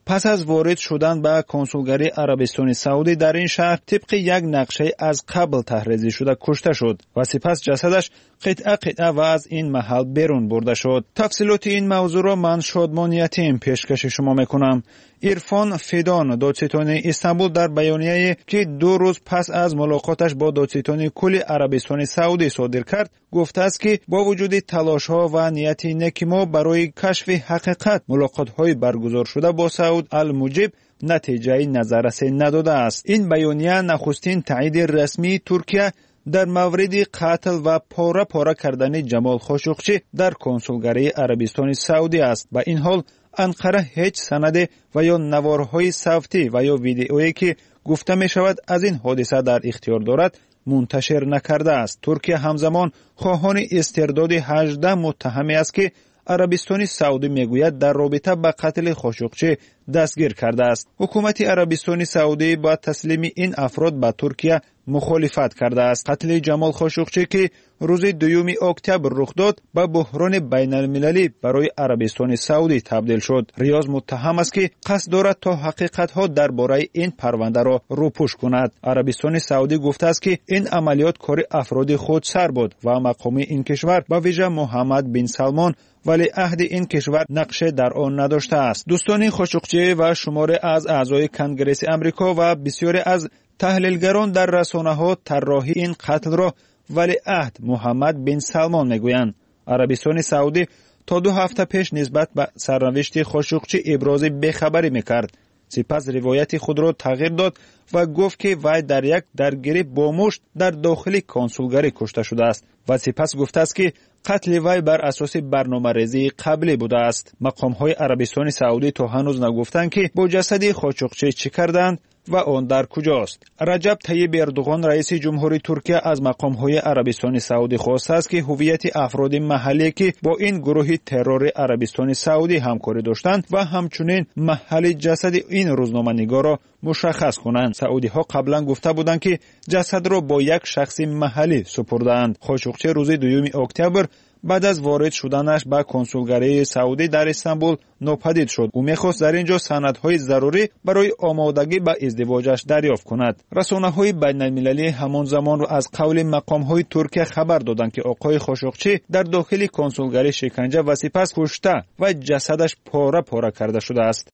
پس از وارد شدن به کنسولگری عربستان سعودی در این شهر طبق یک نقشه از قبل تحریزی شده کشته شد و سپس جسدش قطعه و از این محل بیرون برده شد. تفصیلات این موضوع را من شادمان یتیم پیشکش شما میکنم. عرفان فیدان، دادستان استانبول، در بیانیه‌ای که 2 روز پس از ملاقاتش با دادستان کل عربستان سعودی صادر کرد گفته است که با وجود تلاش‌ها و نیت نیک ما برای کشف حقیقت، ملاقات‌های برگزار شده با سعود الموجب نتیجه نظررسی نداده است. این بیانیه نخستین تایید رسمی ترکیه در مورد قتل و پاره کردن جمال خاشقچی در کنسولگری عربستان سعودی است. با این حال انقره هیچ سند و یا نوارهای صوتی و یا ویدئویی که گفته می شود از این حادثه در اختیار دارد منتشر نکرده است. ترکیه همزمان خواهان استرداد 18 متهمی است که عربستان سعودی میگوید در رابطه با قتل خاشقچی دستگیر کرده است. حکومت عربستان سعودی با تسلیم این افراد به ترکیه مخالفت کرده است. قتل جمال خاشقچی که روز 2 اکتبر رخ داد به بحران بین المللی برای عربستان سعودی تبدیل شد. ریاض متهم است که قصد دارد تا حقیقت ها درباره این پرونده را روپوش کند. عربستان سعودی گفته است که این عملیات کار افراد خودسر بود و مقام این کشور به ویژه محمد بن سلمان ولی عهد این کشور نقشه در آن نداشته است. دوستان خاشقچی و شماری از اعضای کنگره امریکا و بسیاری از تحلیلگران در رسانه‌ها طراحی این قتل را ولی عهد محمد بن سلمان میگویند. عربستان سعودی تا 2 هفته پیش نسبت به سرنوشت خاشقچی ابراز بیخبری میکرد. سپس روایت خود را تغییر داد و گفت که وی در یک درگیری با مشت در داخل کنسولگری کشته شده است و سپس گفته است که قتل وی بر اساس برنامه‌ریزی قبلی بوده است. مقام‌های عربستان سعودی تا هنوز نگفتند که با جسد خاشقچی چه کردند و آن در کجاست. رجب طیب اردوغان رئیس جمهوری ترکیه از مقام‌های عربستان سعودی خواسته است که هویت افراد محلی که با این گروه ترور عربستان سعودی همکاری داشتند و همچنین محل جسد این روزنامه‌نگار را مشخص کنند. سعودی‌ها قبلا گفته بودند که جسد را با یک شخص محلی سپردند. خاشقچی روز 2 اکتبر بعد از وارد شدنش به کنسولگری سعودی در استانبول ناپدید شد. او می‌خواست در اینجا سندهای ضروری برای آمادگی به ازدواجش دریافت کند. رسانه‌های بین‌المللی همان زمان را از قول مقام‌های ترکیه خبر دادند که آقای خاشقچی در داخل کنسولگری شکنجه و سپس کشته و جسدش پاره کرده شده است.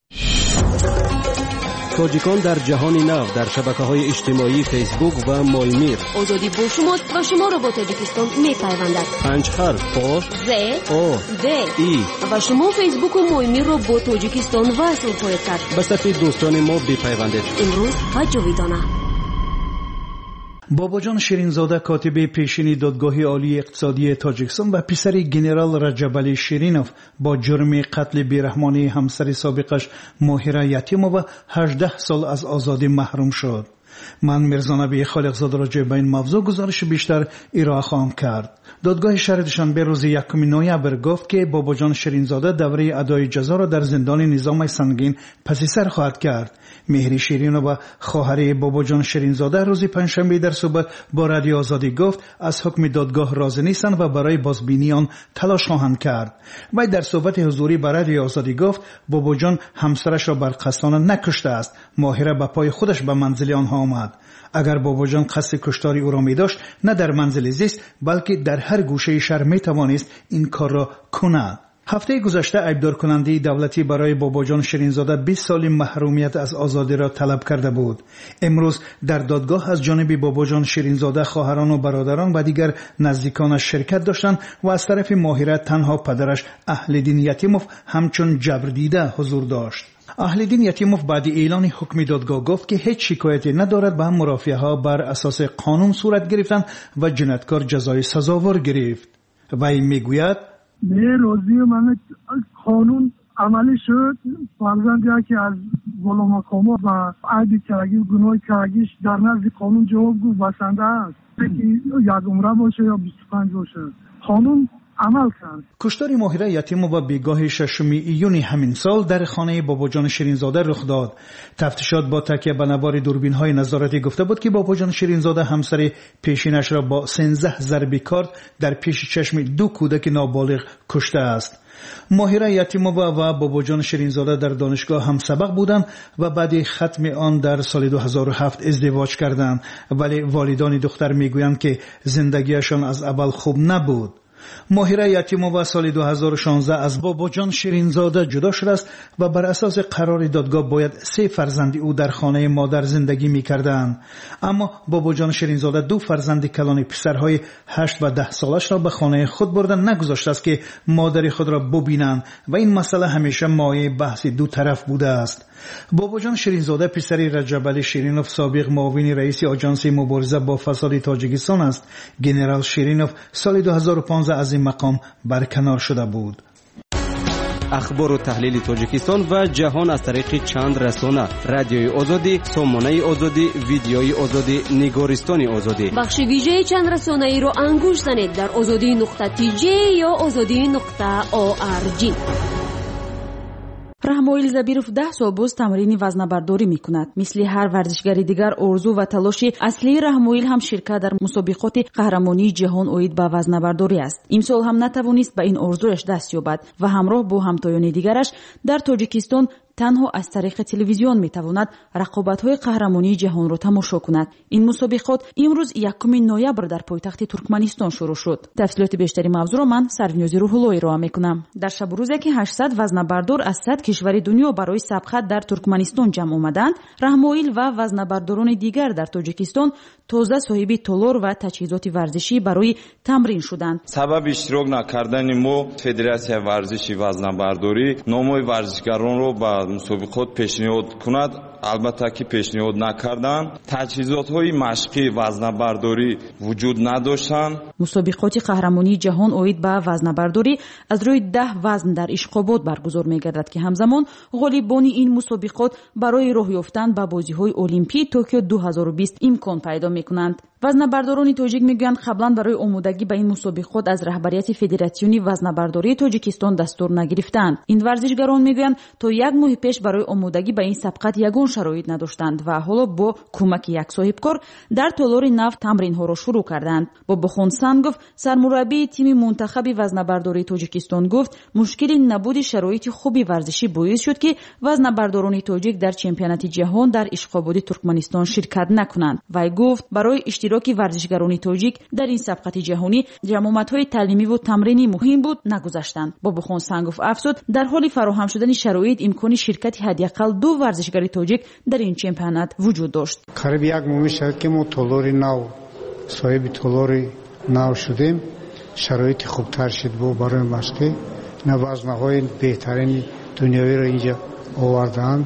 تاجیکان در جهان نو در شبکه‌های اجتماعی فیسبوک و مایمیر. آزادی با شماست و شما را با تاجیکستان می‌پیوندد. 5 حرف با ز او د ای و شما فیسبوک و مایمیر را با تاجیکستان وصل خواهید کرد. به صفحه دوستان ما بپیوندید. امروز و جاویدانه. باباجان شیرینزاده کاتب پیشین دادگاه عالی اقتصادی تاجیکستان و پسر گنرال رجب شیرینوف با جرم قتل بیرحمانه همسر سابقش ماهره یتیمووا 18 سال از آزادی محروم شد. من میرزانبی خالقزاده راجع به این موضوع گزارش بیشتر ارائه خواهم کرد. دادگاه شهر دوشنبه روز 1 نوامبر گفت که باباجان شیرینزاده دوره ادای جزا را در زندان نظام سنگین پس سر خواهد کرد. مهری شیرینووا خواهر باباجان شیرینزاده روز پنجشنبه در صحبت با رادیو آزادی گفت از حکم دادگاه راضی نیستند و برای بازبینی آن تلاش خواهند کرد. وی در صحبت حضوری با رادیو آزادی گفت باباجان همسرش را برقصانه نکشته است. ماهره به پای خودش به منزل آنها آمد. اگر باباجان قصد کشتاری او را می داشت نه در منزل زیست بلکه در هر گوشه شهر می توانست این کار را کند. هفته گذشته عیبدار کننده دولتی برای باباجان شیرینزاده 20 سال محرومیت از آزادی را طلب کرده بود. امروز در دادگاه از جانب باباجان شیرینزاده خواهران و برادران و دیگر نزدیکانش شرکت داشتند و از طرف ماهره تنها پدرش اهل‌دین یتیموف همچون جبر دیده حضور داشت. اهل‌دین یتیموف بعد اعلان حکم دادگاه گفت که هیچ شکایتی ندارد و مرافعه‌ها بر اساس قانون صورت گرفتند و جنایتکار جزای سزاوار گرفت. وی میگوید روزی من قانون عملی شد فرزندی که از بالا مقامات و عیب کرگی و گناه کرگیش در نزد قانون جواب گو بسنده است که یک عمره باشه یا 25 باشه. قانون عمل کرد. کشتار ماهره یتیمووا بیگاه 6 ایون همین سال در خانه باباجان شیرینزاده رخ داد. تفتیشات با تکیه به نوار دوربین‌های نظارتی گفته بود که باباجان شیرینزاده همسر پیشینش را با 13 ضرب کارد در پیش چشم 2 کودک نابالغ کشته است. ماهره یتیمووا و باباجان شیرینزاده در دانشگاه هم سبق بودند و بعد ختم آن در سال 2007 ازدواج کردند، ولی والدان دختر میگویند که زندگیشان از اول خوب نبود. ماهره یتیمووا سال 2016 از باباجان شیرینزاده جدا شده است و بر اساس قرار دادگاه باید 3 فرزند او در خانه مادر زندگی می‌کردند، اما باباجان شیرینزاده 2 فرزند کلان پسرهای 8 و 10 سالش را به خانه خود بردن نگذاشته است که مادر خود را ببینند و این مسئله همیشه مایه بحث دو طرف بوده است. باباجان شیرینزاده پسر رجب علی شیرینوف سابق معاون رئیس آژانس مبارزه با فساد تاجیکستان است. ژنرال شیرینوف سال 2015 از این مقام برکنار شده بود. اخبار و تحلیل تاجیکستان و جهان از طریق چند رسانه: رادیوی آزادی، سامانه آزادی، ویدیوی آزادی، نگارستان آزادی. بخش ویژه چند رسانه ای رو انگوش زنید در azadi.tj یا azadi.org. رحموئیل زبیروف 10 سال باز تمرین وزنه‌برداری می‌کند. مثل هر ورزشگر دیگر آرزو و تلاش اصلی رحموئیل هم شرکت در مسابقات قهرمانی جهان اوید به وزنه‌برداری است. امسال هم نتوانست به این آرزویش دست یابد و همراه با همتایان دیگرش در تاجیکستان تنها از طریق تلویزیون میتواند رقابت‌های قهرمانی جهان را تماشا کند. این مسابقات امروز 1 نوامبر در پایتخت ترکمنستان شروع شد. تفصیلات بیشتری موضوع را من سرونیازی روح‌اللهی ارائه میکنم. در شب و روزی که 800 وزنه‌بردار از 100 کشور دنیا برای سبقت در ترکمنستان جمع آمدند، رحموئیل و وزنه‌برداران دیگر در تاجیکستان تازه صاحب تالار و تجهیزات ورزشی برای تمرین شدند. سبب اشتراک نکردن ما فدراسیون ورزشی وزنه‌برداری ناموی ورزشگران را به مسابقات پیشنهاد کند. البته که پیشنهاد نکردند. تجهیزات‌های مشقی وزنه‌برداری وجود نداشتند. مسابقات قهرمانی جهان اوید به وزنه‌برداری از روی 10 وزن در اشخابات برگزار می‌گردد که همزمان غالبان این مسابقات برای راه یافتن به بازی‌های المپی توکیو 2020 امکان پیدا می‌کنند. وزنه‌برداران تاجیک میگویند قبلا برای آمادگی به این مسابقات از رهبریت فدراسیون وزنه‌برداری تاجیکستان دستور نگرفتند. این ورزشگران میگویند تا 1 ماه پیش برای آمادگی به این سبقت یگان شرایط نداشتند و حالا با کمک یک صاحبکار در تالار نفت تمرین‌ها را شروع کردند. باباخان سنگوف سرمربی تیم منتخب وزنه‌برداری تاجیکستان گفت مشکل نبود شرایط خوبی ورزشی باعث شد که وزنه‌برداران تاجیک در چمپیونات جهان در اشخابات ترکمنستان شرکت نکنند. وی گفت برای اشتراک ورزشگران تاجیک در این سبقت جهانی جمعیت‌های تعلیمی و تمرینی مهم بود نگذاشتند. باباخان سنگوف افزود در حال فراهم شدن شرایط امکان شرکت حداقل 2 ورزشگر تاجیک در این چمپیونات وجود داشت. قریب 1 ماه شد که ما تالار نو صاحب تالار نو شدیم. شرایط خوبتر شد برای مشق. وزنه‌های بهترین دنیوی را اینجا آوردند.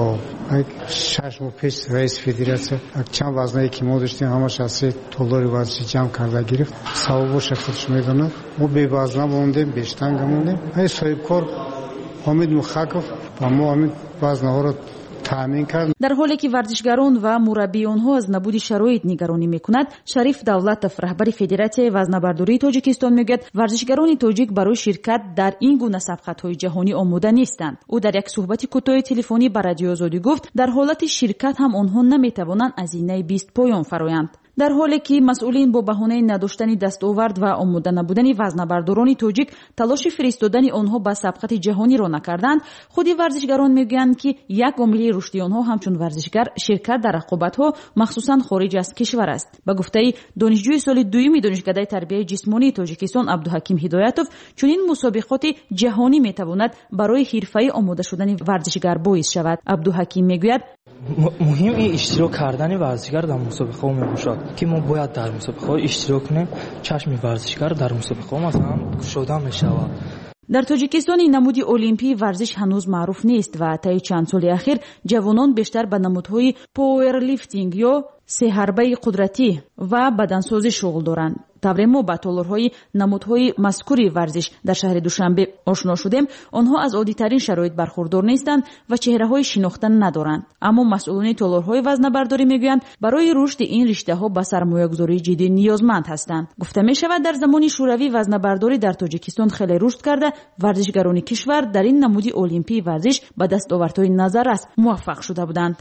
6 ماه پیش رئیس فدراسیون چند وزنه‌ای که ما داشتیم همش از تالار ورزشی جمع کرده گرفت. سببش خودش میدونه. ما به وزنه موندیم، بیشتر موندیم. ای صاحبکار حامد مخکف با ما همین وزنه‌ها رو تامین کرد. در حالی که ورزشگران و مربیان ها از نبود شرایط نگرانی میکند، شریف دولتوف رهبر فدراسیون وزنه‌برداری تاجیکستان میگوید ورزشگران تاجیک برای شرکت در این گونه سبقت‌های جهانی آماده نیستند. او در یک صحبت کوتاه تلفنی با رادیو آزادی گفت در حالت شرکت هم آنها نمیتوانند هزینه 20 پایان فرآیند. در حالی که مسئولین با بهانه نداشتن دستاورد و آماده نبودن وزنه‌برداران تاجیک تلاش فرستادن آنها به سبقت جهانی را نکردند، خود ورزشگران میگویند که یک عامل رشد آنها همچون ورزشگر شرکت در رقابت‌ها مخصوصاً خارج از کشور است. به گفته دانشجوی سال دوم دانشکده تربیت جسمانی تاجیکستان عبدالحکیم هدایتوف، چنین مسابقات جهانی میتواند برای حرفه‌ای آماده شدن ورزشگر باعث شود. عبدالحکیم میگوید مهم این اشتراک کردن ورزشگر در مسابقه ها میباشد که ما باید در مسابقه ها اشتراک کنیم. چشم ورزشگر در مسابقه ها مثلا گشوده میشود. در تاجیکستان نمود المپی ورزش هنوز معروف نیست و طی چند سال اخیر جوانان بیشتر به نمودهای پاورلیفتینگ یا 3 حربه قدرتی و بدنسازی شغل دارند. тавре мо ба толорҳои намудҳои мазкури варзиш дар шаҳри душанбе ошно шудем, онҳо аз оддитарин шароит бархурдор нестанд ва чеҳраҳои шинохта надоранд. аммо масъулони толорҳои вазнабардорӣ мегӯянд барои рушди ин риштаҳо ба сармоягузории ҷиддӣ ниёзманд ҳастанд. гуфта мешавад дар замони шӯравӣ вазнабардорӣ дар тоҷикистон хеле рушд карда варзишгарони кишвар дар ин намуди олимпии варзиш ба дастовардҳои назаррас муваффақ шуда буданд.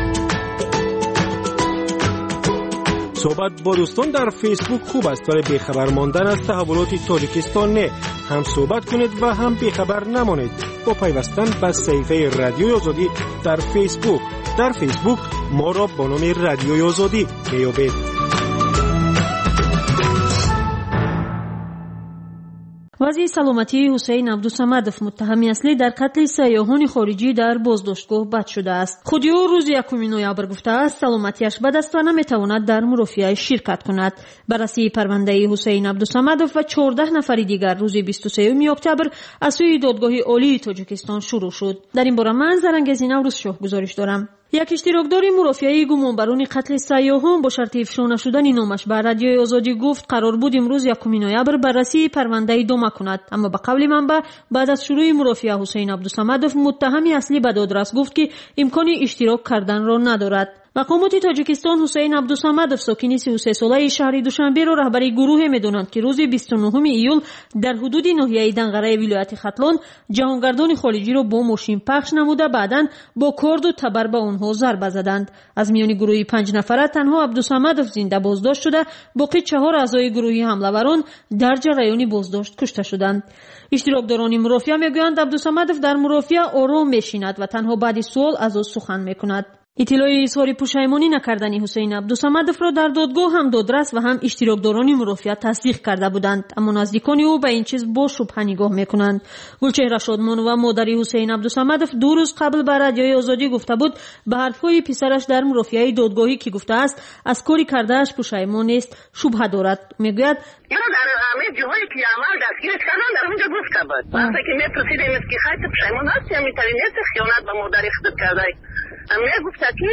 صحبت با دوستان در فیسبوک خوب است ولی بیخبر ماندن از تحولات تاجیکستان نه. هم صحبت کنید و هم بیخبر نمانید با پیوستن به صفحه رادیوی آزادی در فیسبوک. در فیسبوک ما را با نام رادیوی آزادی میابید. وزیر سلامتی حسین عبدالصمدов متهم اصلی در قتل سیاحان خارجی در بازداشتگاه بد شده است. خود او روز 1 نوامبر گفته است سلامتیش بد است و نمیتواند در مرافعه شرکت کند. بررسی پرونده حسین عبدالصمدов و 14 نفر دیگر روز 23 اکتبر از سوی دادگاه عالی تاجیکستان شروع شد. در این باره من زرنگزی نوروز شاه گزارش دارم. یک اشتراکدار مرافعه گمانبران قتل سیاحان با شرط افشا نشدن نامش به رادیوی آزادی گفت قرار بود امروز 1 نوامبر بررسی پرونده ادامه کند، اما به قول منبع بعد از شروع مرافعه حسین عبدالصمدов متهم اصلی به دادرس گفت که امکان اشتراک کردن را ندارد. مقامات تاجیکستان حسین عبدالصمدов ساکن 33 ساله شهر دوشنبه را رهبری گروه می‌دانند که روز 29 ایول در حدود ناحیه دنقره ولایت ختلان جهانگردان خارجی را با ماشین پخش نموده بعداً با کارد و تبر به آنها ضربه زدند. از میان گروه 5 نفره تنها عبدالصمدов زنده بازداشت شده، باقی 4 اعضای گروه حمله‌وران در جریان بازداشت کشته شدند. اشتراکداران مرافعه میگویند عبدالصمدov در مرافعه آرام میشیند و تنها بعد سوال از او سخن میکند. اطلاع اظهار پشیمانی نکردن حسین عبدالصمدov را در دادگاه هم دادرس و هم اشتراکداران مرافعه تصدیق کرده بودند، اما نزدیکان او به این چیز با شبهه نگاه میکنند. گلچهره شادمانова مادر حسین عبدالصمدov 2 روز قبل به رادیوی آزادی گفته بود به حرفهای پسرش در مرافعه دادگاهی که گفته است از کاری کردهش پشیمان است شبهه دارد. میگوید اینو در همه جاهایی که عمل دستگیرش کردن در اونجا گفته بود. وقتی که میپرسیدیم از کی خیلی پشیمان هستی میتونی نیست خیانت به مادر خودت کرده. میگفت که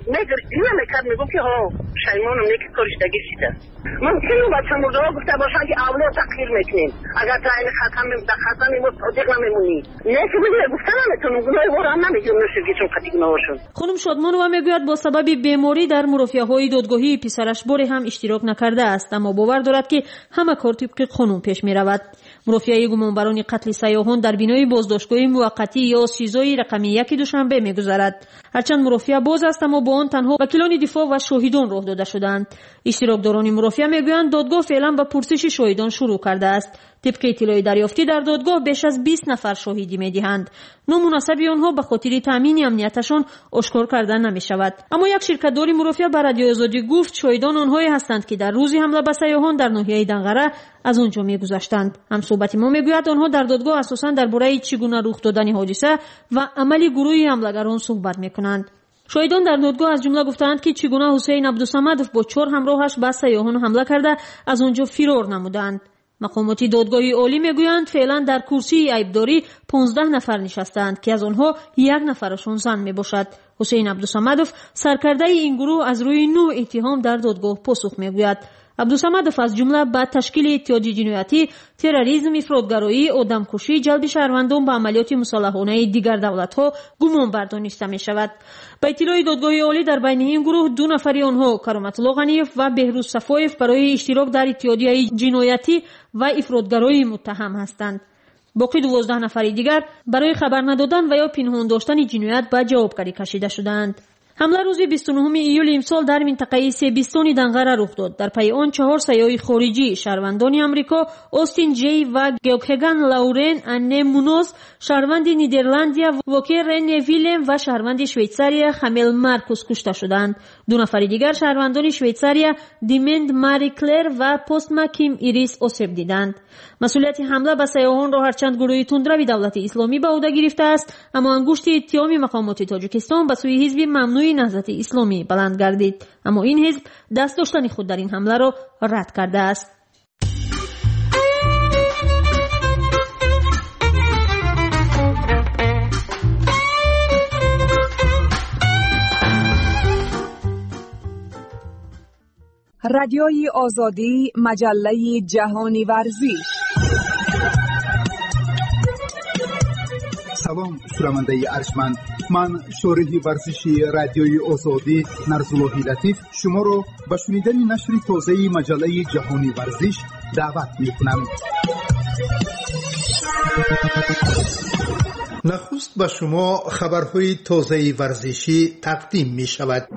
میکرد میگفت که ها پشیمانم نیکی کارش دگیر شده. ممکنه بچه مرده ها گفته باشن که اولاد تقدیر میکنیم اگر تعیین خطا میمود صادق نمیمونی. نه که بگه گفته نمیتونم گناه وار هم نمیگیم نشگی چون قطعی گناهشون. خانم شادمانова میگوید با سبب بیماری در مرافعه های دادگاهی پسرش باری هم اشتراک نکرده است، اما باور دارد که همه کار طبق قانون پیش میرود. مرافعه گمانبران قتل سیاحان در بینای بازداشتگاه موقتی یا سیزای رقمی 1 دوشنبه میگذرد. هرچند مرافعه باز است اما با آن تنها وکیلان دفاع و شاهدان راه داده شدند. اشتراکداران مرافعه میگویند دادگاه فعلا به پرسش شاهدان شروع کرده است. طبق اطلاع دریافتی در دادگاه بیش از 20 نفر شاهدی میدهند. نامناسب آنها به خاطر تامین امنیتشان آشکار کردن نمیشود. اما یک شرکت‌دار مرافعه به رادیوی آزادی گفت شاهدان آنهایی هستند که در روز حمله به سیاحان در ناحیه دنقره از آنجا میگذشتند. هم صحبت ما میگوید آنها در دادگاه اساساً درباره چگونه رخ دادن حادثه و عمل گروه حمله‌گران صحبت میکنند. شاهدان در دادگاه از جمله گفتند که چگونه حسین عبدالصمدov با 4 همراهش به سیاحان حمله کرده از آنجا فرار نمودند. مقامات دادگاه عالی میگویند فعلا در کرسی عیبداری 15 نفر نشستند که از آنها 1 نفرشان زن میباشد. حسین عبدالصمدov سرکرده این گروه از روی 9 اتهام در دادگاه پاسخ میگوید. عبدالصمدov از جمله به تشکیل اتحادیه جنایتی، تروریسم، افراطگرایی، آدمکشی، جلب شهروندان به عملیات مسلحانه دیگر دولت‌ها گمان برداشته می‌شود. به اطلاع دادگاه عالی در بین این گروه 2 نفر آنها کرامت الله غنیف و بهروز صفایف برای اشتراک در اتحادیه جنایتی و افراطگرایی متهم هستند. باقی 12 نفر دیگر برای خبر ندادن و یا پنهان داشتن جنایت به جوابگری کشیده شدند. حمله روز 29 ایول امسال در منطقه سیبستان دنقره رخ داد. در پی آن 4 سیاح خارجی شهروندان آمریکا اوستین جی و گوکهگان لورن انه مونوز، شهروند نیدرلندیا ووکر رن ویلم و شهروند شویتزاریا خمیل مارکوس کشته شدند. 2 نفر دیگر شهروندان شویتزاریا دیمند ماری کلر و پوستما کیم ایریس آسیب دیدند. مسئولیت حمله به سیاحان را هرچند گروه تندروی دولت اسلامی به عهده گرفته است، اما انگشت اتهام مقامات تاجیکستان به سوی حزب ممنوع نهضت اسلامی بلند گردید، اما این حزب دست داشتن خود در این حمله را رد کرده است. رادیوی آزادی، مجله جهانی ورزش. سلام شنونده ارجمند، من شارح ورزشی رادیوی آزادی نرزاللهی لطیف شما را به شنیدن نشر تازه مجله جهانی ورزش دعوت می‌کنم. نخست به شما خبرهای تازه ورزشی تقدیم می شود.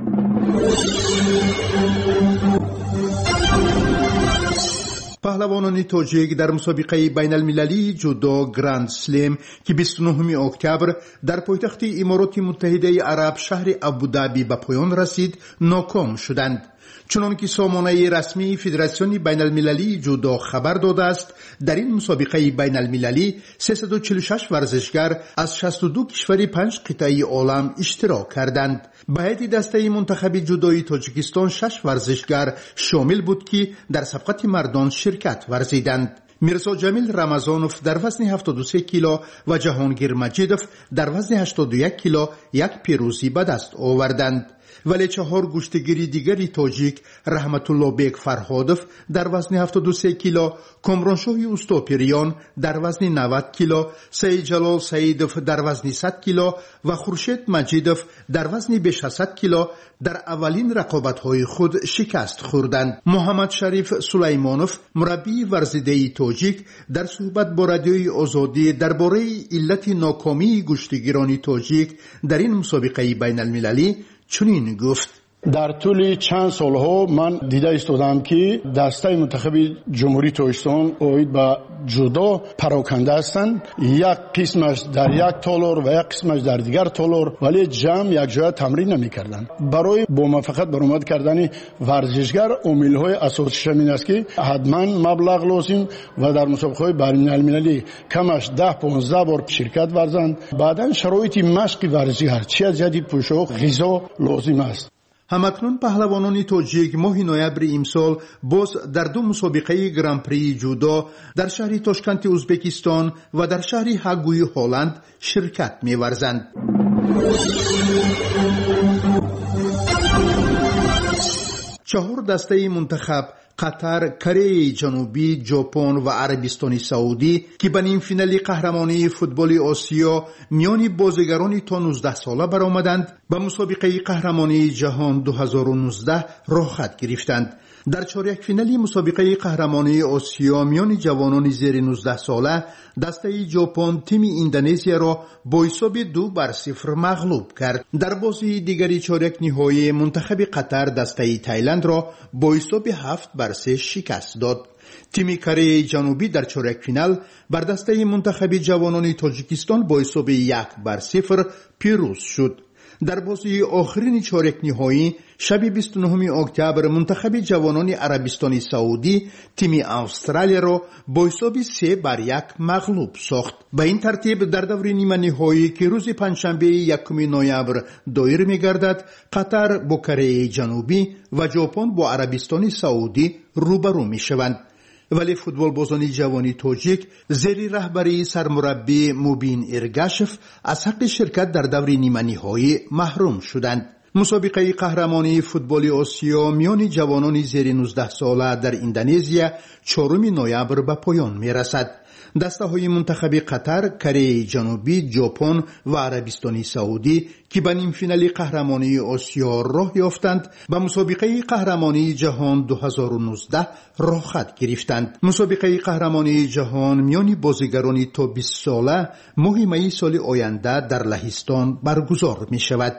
پهلوانان تاجیک در مسابقه بین المللی جودو گراند سلم که 29 اکتبر در پایتخت امارات متحده عرب شهر ابودابی به پایان رسید ناکام شدند. چنانکه سامانه رسمی فدراسیون بین المللی جودو خبر داده است، در این مسابقه بین المللی 346 ورزشگر از 62 کشور 5 قطعه عالم اشتراک کردند. به هیئت دسته منتخب جودوی تاجیکستان 6 ورزشگر شامل بود که در سبقت مردان شرکت ورزیدند. میرزا جمیل رمضانوف در وزن 73 کیلو و جهانگیر مجیدوف در وزن 81 کیلو یک پیروزی به دست آوردند. ولی 4 گشتگیری دیگری تاجیک رحمت الله بیگ فرهادوف در وزن 73 کیلو، کامرانشاه اوستاپیریان در وزن 90 کیلو، سید جلال سیدوف در وزن 100 کیلو و خورشید مجیدوف در وزن بیش از 100 کیلو در اولین رقابت‌های خود شکست خوردند. محمد شریف سلیمانوف مربی ورزیده تاجیک در صحبت با رادیوی آزادی درباره علت ناکامی گشتگیران تاجیک در این مسابقه بین المللی چنین گفت: در طول چند سالها من دیده ایستادم که دسته منتخب جمهوری تاجیکستان اوید به جودو پراکنده هستند. یک قسمش در یک تالار و یک قسمش در دیگر تالار، ولی جمع یک جای تمرین نمی‌کردند. برای با موفقیت برآمد کردن ورزشگر عامل‌های اساسیش این است که حتما مبلغ لازم و در مسابقه‌های بین‌المللی کمش 10-15 بار شرکت ورزند. بعداً شرایط مشق ورزشی چی از جدید پوشاک غذا لازم است. همکنون پهلوانان تاجیک ماه نوامبر امسال باز در 2 مسابقه گران پری جودو در شهر تاشکند ازبکستان و در شهر هاگوی هلند شرکت می‌ورزند. چهار دسته منتخب قطر، کره جنوبی، ژاپن و عربستان سعودی که به نیم فینال قهرمانی فوتبال آسیا میان بازیگران تا 19 ساله برآمدند، به مسابقه قهرمانی جهان 2019 راه خط گرفتند. در چهارک فینالی مسابقه قهرمانی آسیا میان جوانان زیر 19 ساله دسته ژاپن تیم اندونزیا را با حساب 2-0 مغلوب کرد. در بازی دیگری چهارک نهایی منتخب قطر دسته تایلند را با حساب 7-3 شکست داد. تیم کره جنوبی در چهارک فینال بر دسته منتخب جوانان تاجیکستان با حساب 1-0 پیروز شد. در بازی آخرین چهارک نهایی شب 29 اکتبر منتخب جوانان عربستان سعودی تیم استرالیا را با حساب 3-1 مغلوب ساخت. به این ترتیب در دور نیمه نهایی که روز پنجشنبه 1 نوامبر دایر می‌گردد، قطر با کره جنوبی و ژاپن با عربستان سعودی روبرو می‌شوند. ولی فوتبال بازان جوانی تاجیک زیر رهبری سرمربی موبین ارگاشف از حق شرکت در دور نیمه نهایی محروم شدند. مسابقه قهرمانی فوتبال آسیا میان جوانان زیر 19 ساله در اندونزیا 4 نوامبر به پایان میرسد. دسته های منتخب قطر، کره جنوبی، ژاپن و عربستان سعودی که به نیم فینال قهرمانی آسیا راه یافتند، به مسابقه قهرمانی جهان 2019 راه خط گرفتند. مسابقه قهرمانی جهان میان بازیگران تا 20 ساله ماه می سال آینده در لهستان برگزار می شود.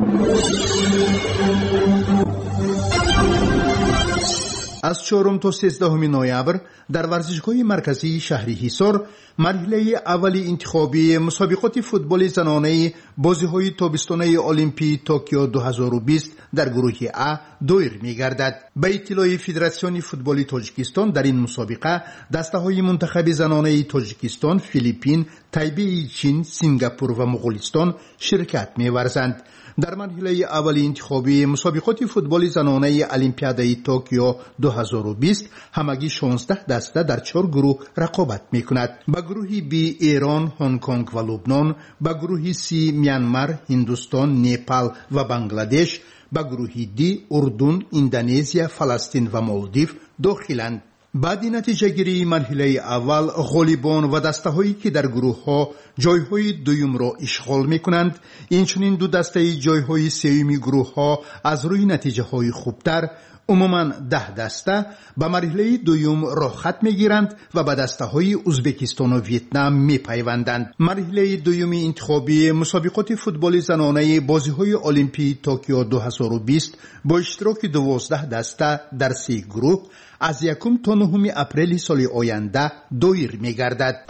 از 4 تا 13 نوامبر در ورزشگاه مرکزی شهر حصار مرحله اولی انتخابی مسابقات فوتبال زنانه بازی‌های تابستانه المپیک توکیو 2020 در گروه ا دایر می‌گردد. به اطلاع فدراسیون فوتبال تاجیکستان در این مسابقه دسته‌های منتخب زنانه تاجیکستان، فیلیپین، تایپی چین، سنگاپور و مغولستان شرکت می‌ورزند. در مرحله اولی انتخابی مسابقات فوتبال زنانه المپیاد توکیو 2020 همگی 16 دسته در 4 گروه رقابت می‌کند. به گروه B ایران، هنگ کنگ و لبنان، به گروه C میانمار، هندوستان، نیپال و بنگلادش، به گروه دی اردن، اندونزیا، فلسطین و مالدیو داخلند. بعد نتیجه گیری مرحله اول غالیبان و دسته هایی که در گروه ها جای های دوم را اشغال می کنند، اینچنین دو دسته جای های سوم گروه ها از روی نتیجه های خوبتر عموماً 10 دسته به مرحله دوم را خط می گیرند و به دسته های ازبکستان و ویتنام می پیوندند. مرحله دوم انتخابی مسابقات فوتبال زنانه بازی های المپی توکیو 2020 با اشتراک 12 دسته در 3 گروه از 1 تا 9 اپریل سال آینده دایر می گردد.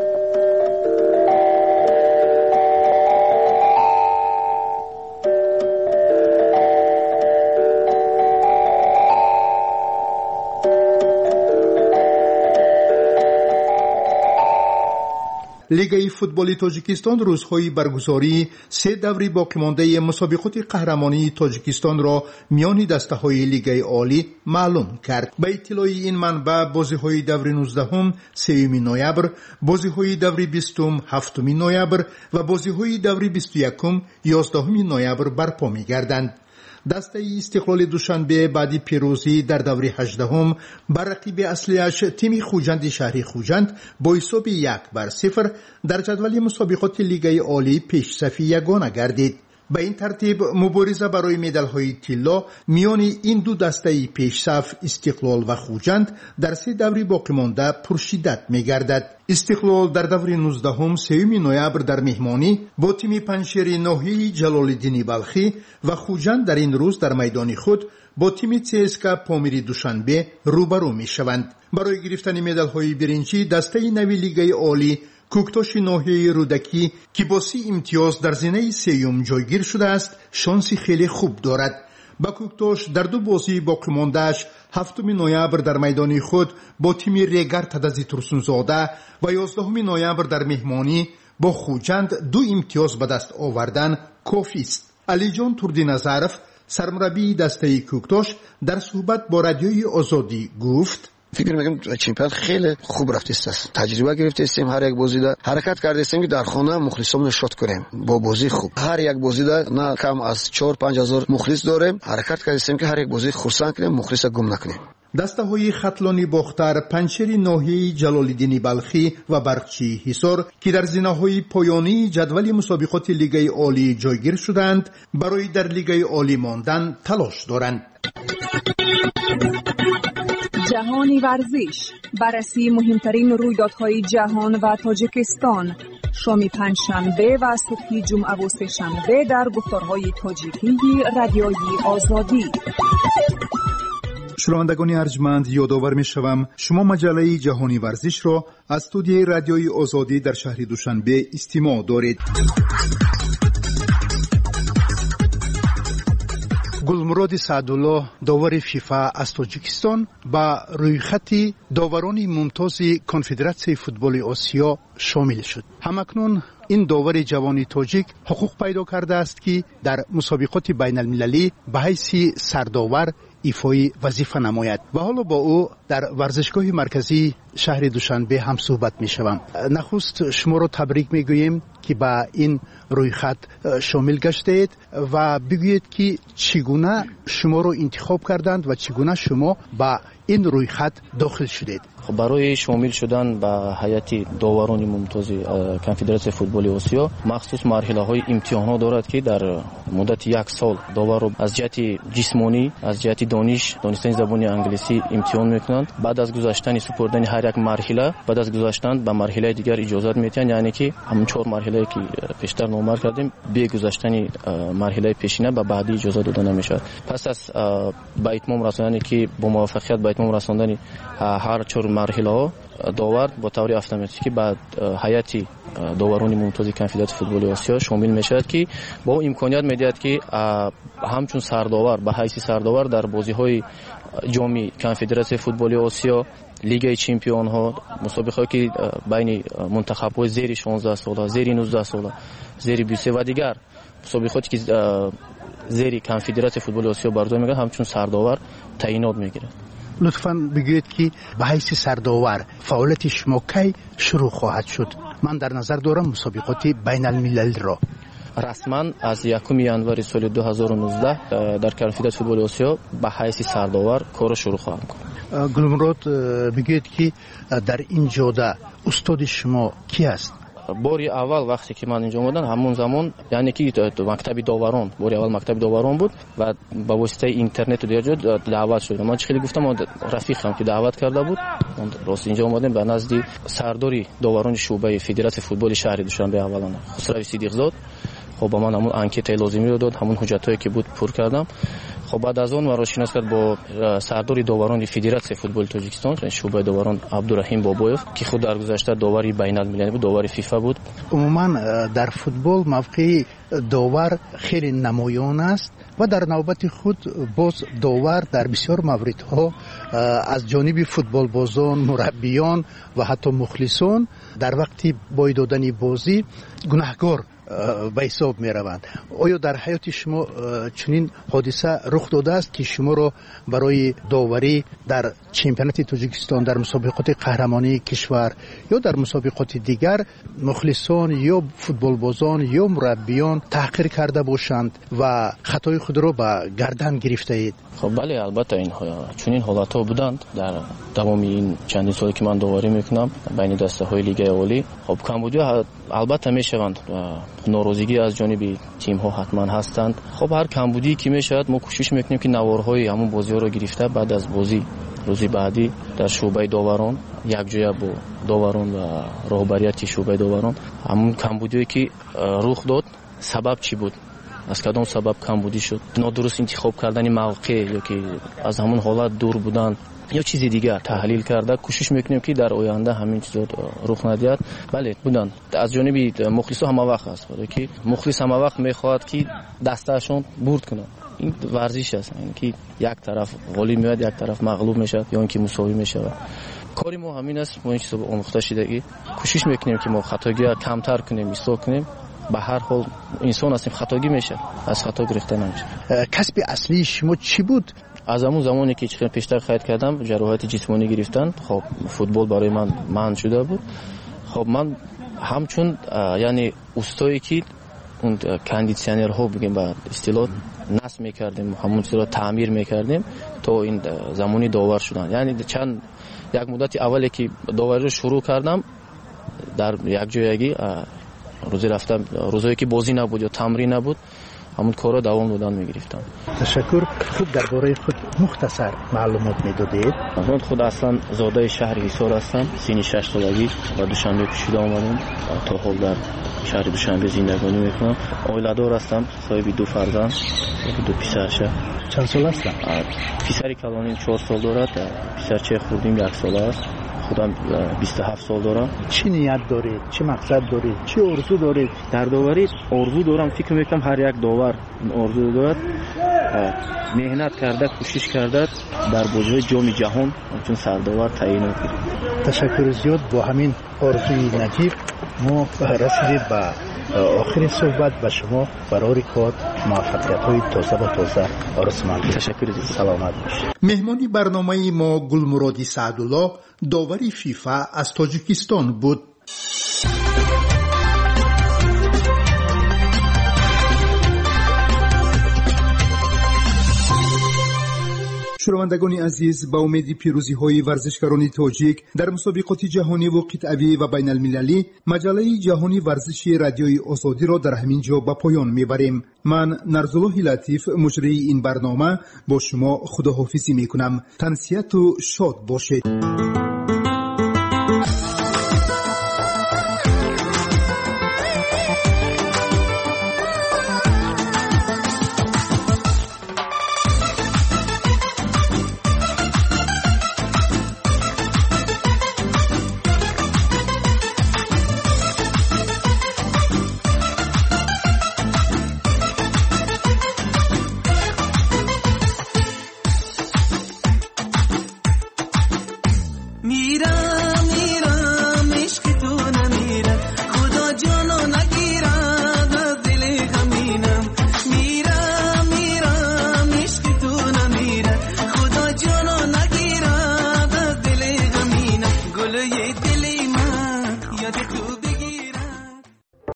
لیگ فوتبال تاجیکستان روزهای برگزاری 3 دوره باقی مانده مسابقات قهرمانی تاجیکستان را میان دسته‌های لیگ عالی معلوم کرد. به اطلاع این منبع بازی‌های دوره 19 3 نوامبر، بازی‌های دوره 20 7 نوامبر و بازی‌های دوره 21 11 نوامبر برپا می‌گردند. دسته استقلال دوشنبه بعد پیروزی در دوره 18 بر رقیب اصلیش تیم خوجند شهری خوجند با حساب 1-0 در جدول مسابقات لیگ عالی پیش صف یگانه گردید. به این ترتیب مبارزه برای مدال‌های طلا میان این دو دسته پیش صف استقلال و خوجند در 3 دوره باقی مانده پرشدت می‌گردد. استقلال در دوره 19 3 نوامبر در مهمانی با تیم پنجشیر ناحیه جلال‌الدین بلخی و خوجند در این روز در میدان خود با تیم CSKA پامیر دوشنبه روبرو می‌شوند. برای گرفتن مدال‌های برنجی دسته نوی لیگ عالی کوکتاش ناحیه رودکی که با 30 امتیاز در زینه سوم جایگیر شده است شانسی خیلی خوب دارد. با کوکتاش در 2 بازی باقی مانده‌اش 7 نوامبر در میدان خود با تیم ریگر تدزی ترسونزاده و 11 نوامبر در مهمانی با خوجند 2 امتیاز به دست آوردن کافی است. علی جان توردینظرف سرمربی دسته کوکتاش در صحبت با رادیوی آزادی گفت: فکر میکنم چمپیونات خیلی خوب رفته است. تجربه گرفته استیم، هر یک بازی دا حرکت کرده استیم که در خانه مخلصامون شاد کنیم با بازی خوب. هر یک بازی دا نه کم از 4-5 هزار مخلص داریم. حرکت کرده استیم که هر یک بازی خرسند کنیم، مخلص گم نکنیم. دسته های خطلانی باختر پنجشیر ناحیه جلال‌الدین بلخی و برقچی حصار که در زینه های پایانی جدول مسابقات لیگ عالی جایگیر شدند برای در لیگ عالی ماندن تلاش دارند. جهانی ورزش، بررسی مهمترین رویدادهای جهان و تاجیکستان، شام پنجشنبه و صبح جمعه و سه‌شنبه در گفتارهای تاجیکی رادیوی آزادی. شنوندگان ارجمند، یادآور می‌شوم شما مجله جهانی ورزش را از استودیوی رادیوی آزادی در شهر دوشنبه استماع دارید. گلمراد سعدالله داور فیفا از تاجیکستان با رویخط داوران ممتاز کنفدراسیون فوتبال آسیا شامل شد. همکنون این داور جوان تاجیک حقوق پیدا کرده است که در مسابقات بین المللی به حیث سرداور ایفای وظیفه نماید و حالا با او در ورزشگاه مرکزی شهر دوشنبه هم صحبت می شوم. نخست شما را تبریک می گوییم که با این روی خط شامل گشتید و بگویید که چگونه شما را انتخاب کردند و چگونه شما با این روی خط داخل شدید. خب برای شامل شدن به هیئت داوران ممتاز کنفدراسیون فوتبال آسیا مخصوص مرحله‌های امتحانات دارد که در مدت 1 سال داور را از جهت جسمانی، از جهت دانستن زبان انگلیسی امتحان میکنند. بعد از گذشتن سپردن هر یک مرحله، بعد از گذشتن به مرحله دیگر اجازت میتن، یعنی که همون 4 مرحله که پیشتر نامر کردیم به گذشتن مرحله پیشینه به بعدی اجازه داده نمیشود. پس از به اتمام رساندن که با موفقیت به اتمام رساندن هر 4 مرحله ها داور با طور اتوماتیکی بعد هیئت داوران ممتاز کنفدراسیون فوتبال آسیا شامل میشود که با امکانیت میدهد که همچون سرداور به حیث سرداور در بازی‌های جام کنفدراسیون فوتبال آسیا، لیگ چمپیون ها، مسابقه‌ای که بین منتخب‌های زیر 16 ساله، زیر 19 ساله، زیر 23 و دیگر مسابقاتی که زیر کنفدراسیون فوتبال آسیا برگزار می‌گردد همچون سرداور تعیینات می‌گیرد. لطفاً بگویید که به حیث سرداور فعالیت شما کی شروع خواهد شد؟ من در نظر دارم مسابقات بین الملل را. رسما از 1 январи سال 2019 در کنفدراسیون فوتبال آسیا به حیث سرداور کار شروع خواهم کرد. گلمراد میگید که در این جاده استاد شما کی است؟ باری اول وقتی که من اینجا اومدم همون زمان یعنی که مکتب داوران باری اول مکتب داوران بود و با واسطه اینترنت و دیگه دعوت شدم. من خیلی گفتم رفیقم که دعوت کرده بود راست اینجا اومدم به نزد سرداری داوران شعبه فدراسیون فوتبال شهری دوشنبه اولان خسروی صدیقزاد. خب با من همون انکت لازمی رو داد، همون حجتایی که بود پر کردم. خب بعد از اون مرا شناس کرد با سرداری داوران فدراسیون فوتبال تاجیکستان شعبه داوران عبدالرحیم بابویف که خود در گذشته داوری بین المللی بود، داوری فیفا بود. عموما در فوتبال موقع داور خیلی نمایان است و در نوبت خود باز داور در بسیار موردها از جانب فوتبال بازان، مربیان و حتی مخلصان در وقت بای دادن بازی گناهکار به حساب می روند. آیا در حیات شما چنین حادثه رخ داده است که شما را برای داوری در چمپیونات تاجیکستان در مسابقات قهرمانی کشور یا در مسابقات دیگر مخلصان یا فوتبال بازان یا مربیان تحقیر کرده باشند و خطای خود را به گردن گرفته اید؟ خب بله البته این چنین حالت ها بودند در تمام این چندین سالی که من داوری میکنم بین دسته های لیگ عالی. خب کمبودی البته میشوند ناراضگی از جانب تیم ها حتما هستند. خب هر کمبودی که میشود ما کوشش میکنیم که نوارهای همون بازی ها رو گرفته بعد از بازی روزی بعدی در شعبه داوران یک جای با داوران و رهبریت شعبه داوران همون کمبودی که رخ داد سبب چی بود، از کدام سبب کمبودی شد، نادرست انتخاب کردن موقع یا که از همون حالت دور بودن یا چیزی دیگر تحلیل کرده کوشش میکنیم که در آینده همین چیزا رخ ندهد. بله بودن از جانب مخلص همه وقت است، برای که مخلص همه وقت میخواد که دستشون برد کنه. این ورزش است، اینکه یک طرف غالب میاد یک طرف مغلوب میشه یا اینکه مساوی میشه. کاری ما همین است، ما این چیزا آموخته شدگی کوشش میکنیم که ما خطاگی کمتر کنیم، اصلاح کنیم. به هر حال انسان هستیم، خطاگی میشه، از خطا گرفته نمیشه. کسب اصلی شما چی بود؟ از همون زمانی که چقدر پیشتر خرید کردم جراحت جسمانی گرفتن. خب فوتبال برای من منع شده بود. خب من همچون یعنی استایی که اون کاندیشنر ها بگیم به اصطلاح نصب میکردیم، همون چیزا تعمیر میکردیم تا این زمانی داور شدن. یعنی چند یک مدت اولی که داوری رو شروع کردم در یک جایگی روزی رفتم، روزایی که بازی نبود یا تمرین نبود همون کارا دوام دادن میگرفتم. تشکر. خود درباره خود مختصر معلومات میدادید؟ من خود اصلا زاده شهر حصار هستم، سن 6 سالگی و دوشنبه پیشیده آمدم تا حال در شهر دوشنبه زندگانی میکنم. عائله دار هستم، صاحب 2 فرزند، 2 پسرشه. چند سال هستن؟ پسر کلانی 4 سال دارد، پسر چه خوردیم 1 سال است. خودم 27 سال دارم. چی نیت دارید؟ چه مقصد دارید؟ چه آرزو دارید؟ در داوری آرزو دارم، فکر میکنم هر یک داور این آرزو دارد، مهنت کرده، کوشش کرده در بازی جام جهان چون سرداور تعیین کنه. تشکر زیاد. با همین آرزوی نجیب ما رسیدیم به آخرین صحبت. به شما برای کار موفقیت‌های تازه و تازه آرزو می‌کنم. تشکر زیاد. سلامت باشید. مهمانی برنامه ما گلمرادی سعدالله، داوری فیفا از تاجیکستان بود. شنوندگان عزیز، با امید پیروزی های ورزشکاران تاجیک در مسابقات جهانی و قطعی و بین المللی، مجله جهانی ورزشی رادیوی آزادی را در همین جا به پایان میبریم. من نرزالله لطیف مجری این برنامه با شما خداحافظی میکنم. تنسیت و شاد باشید.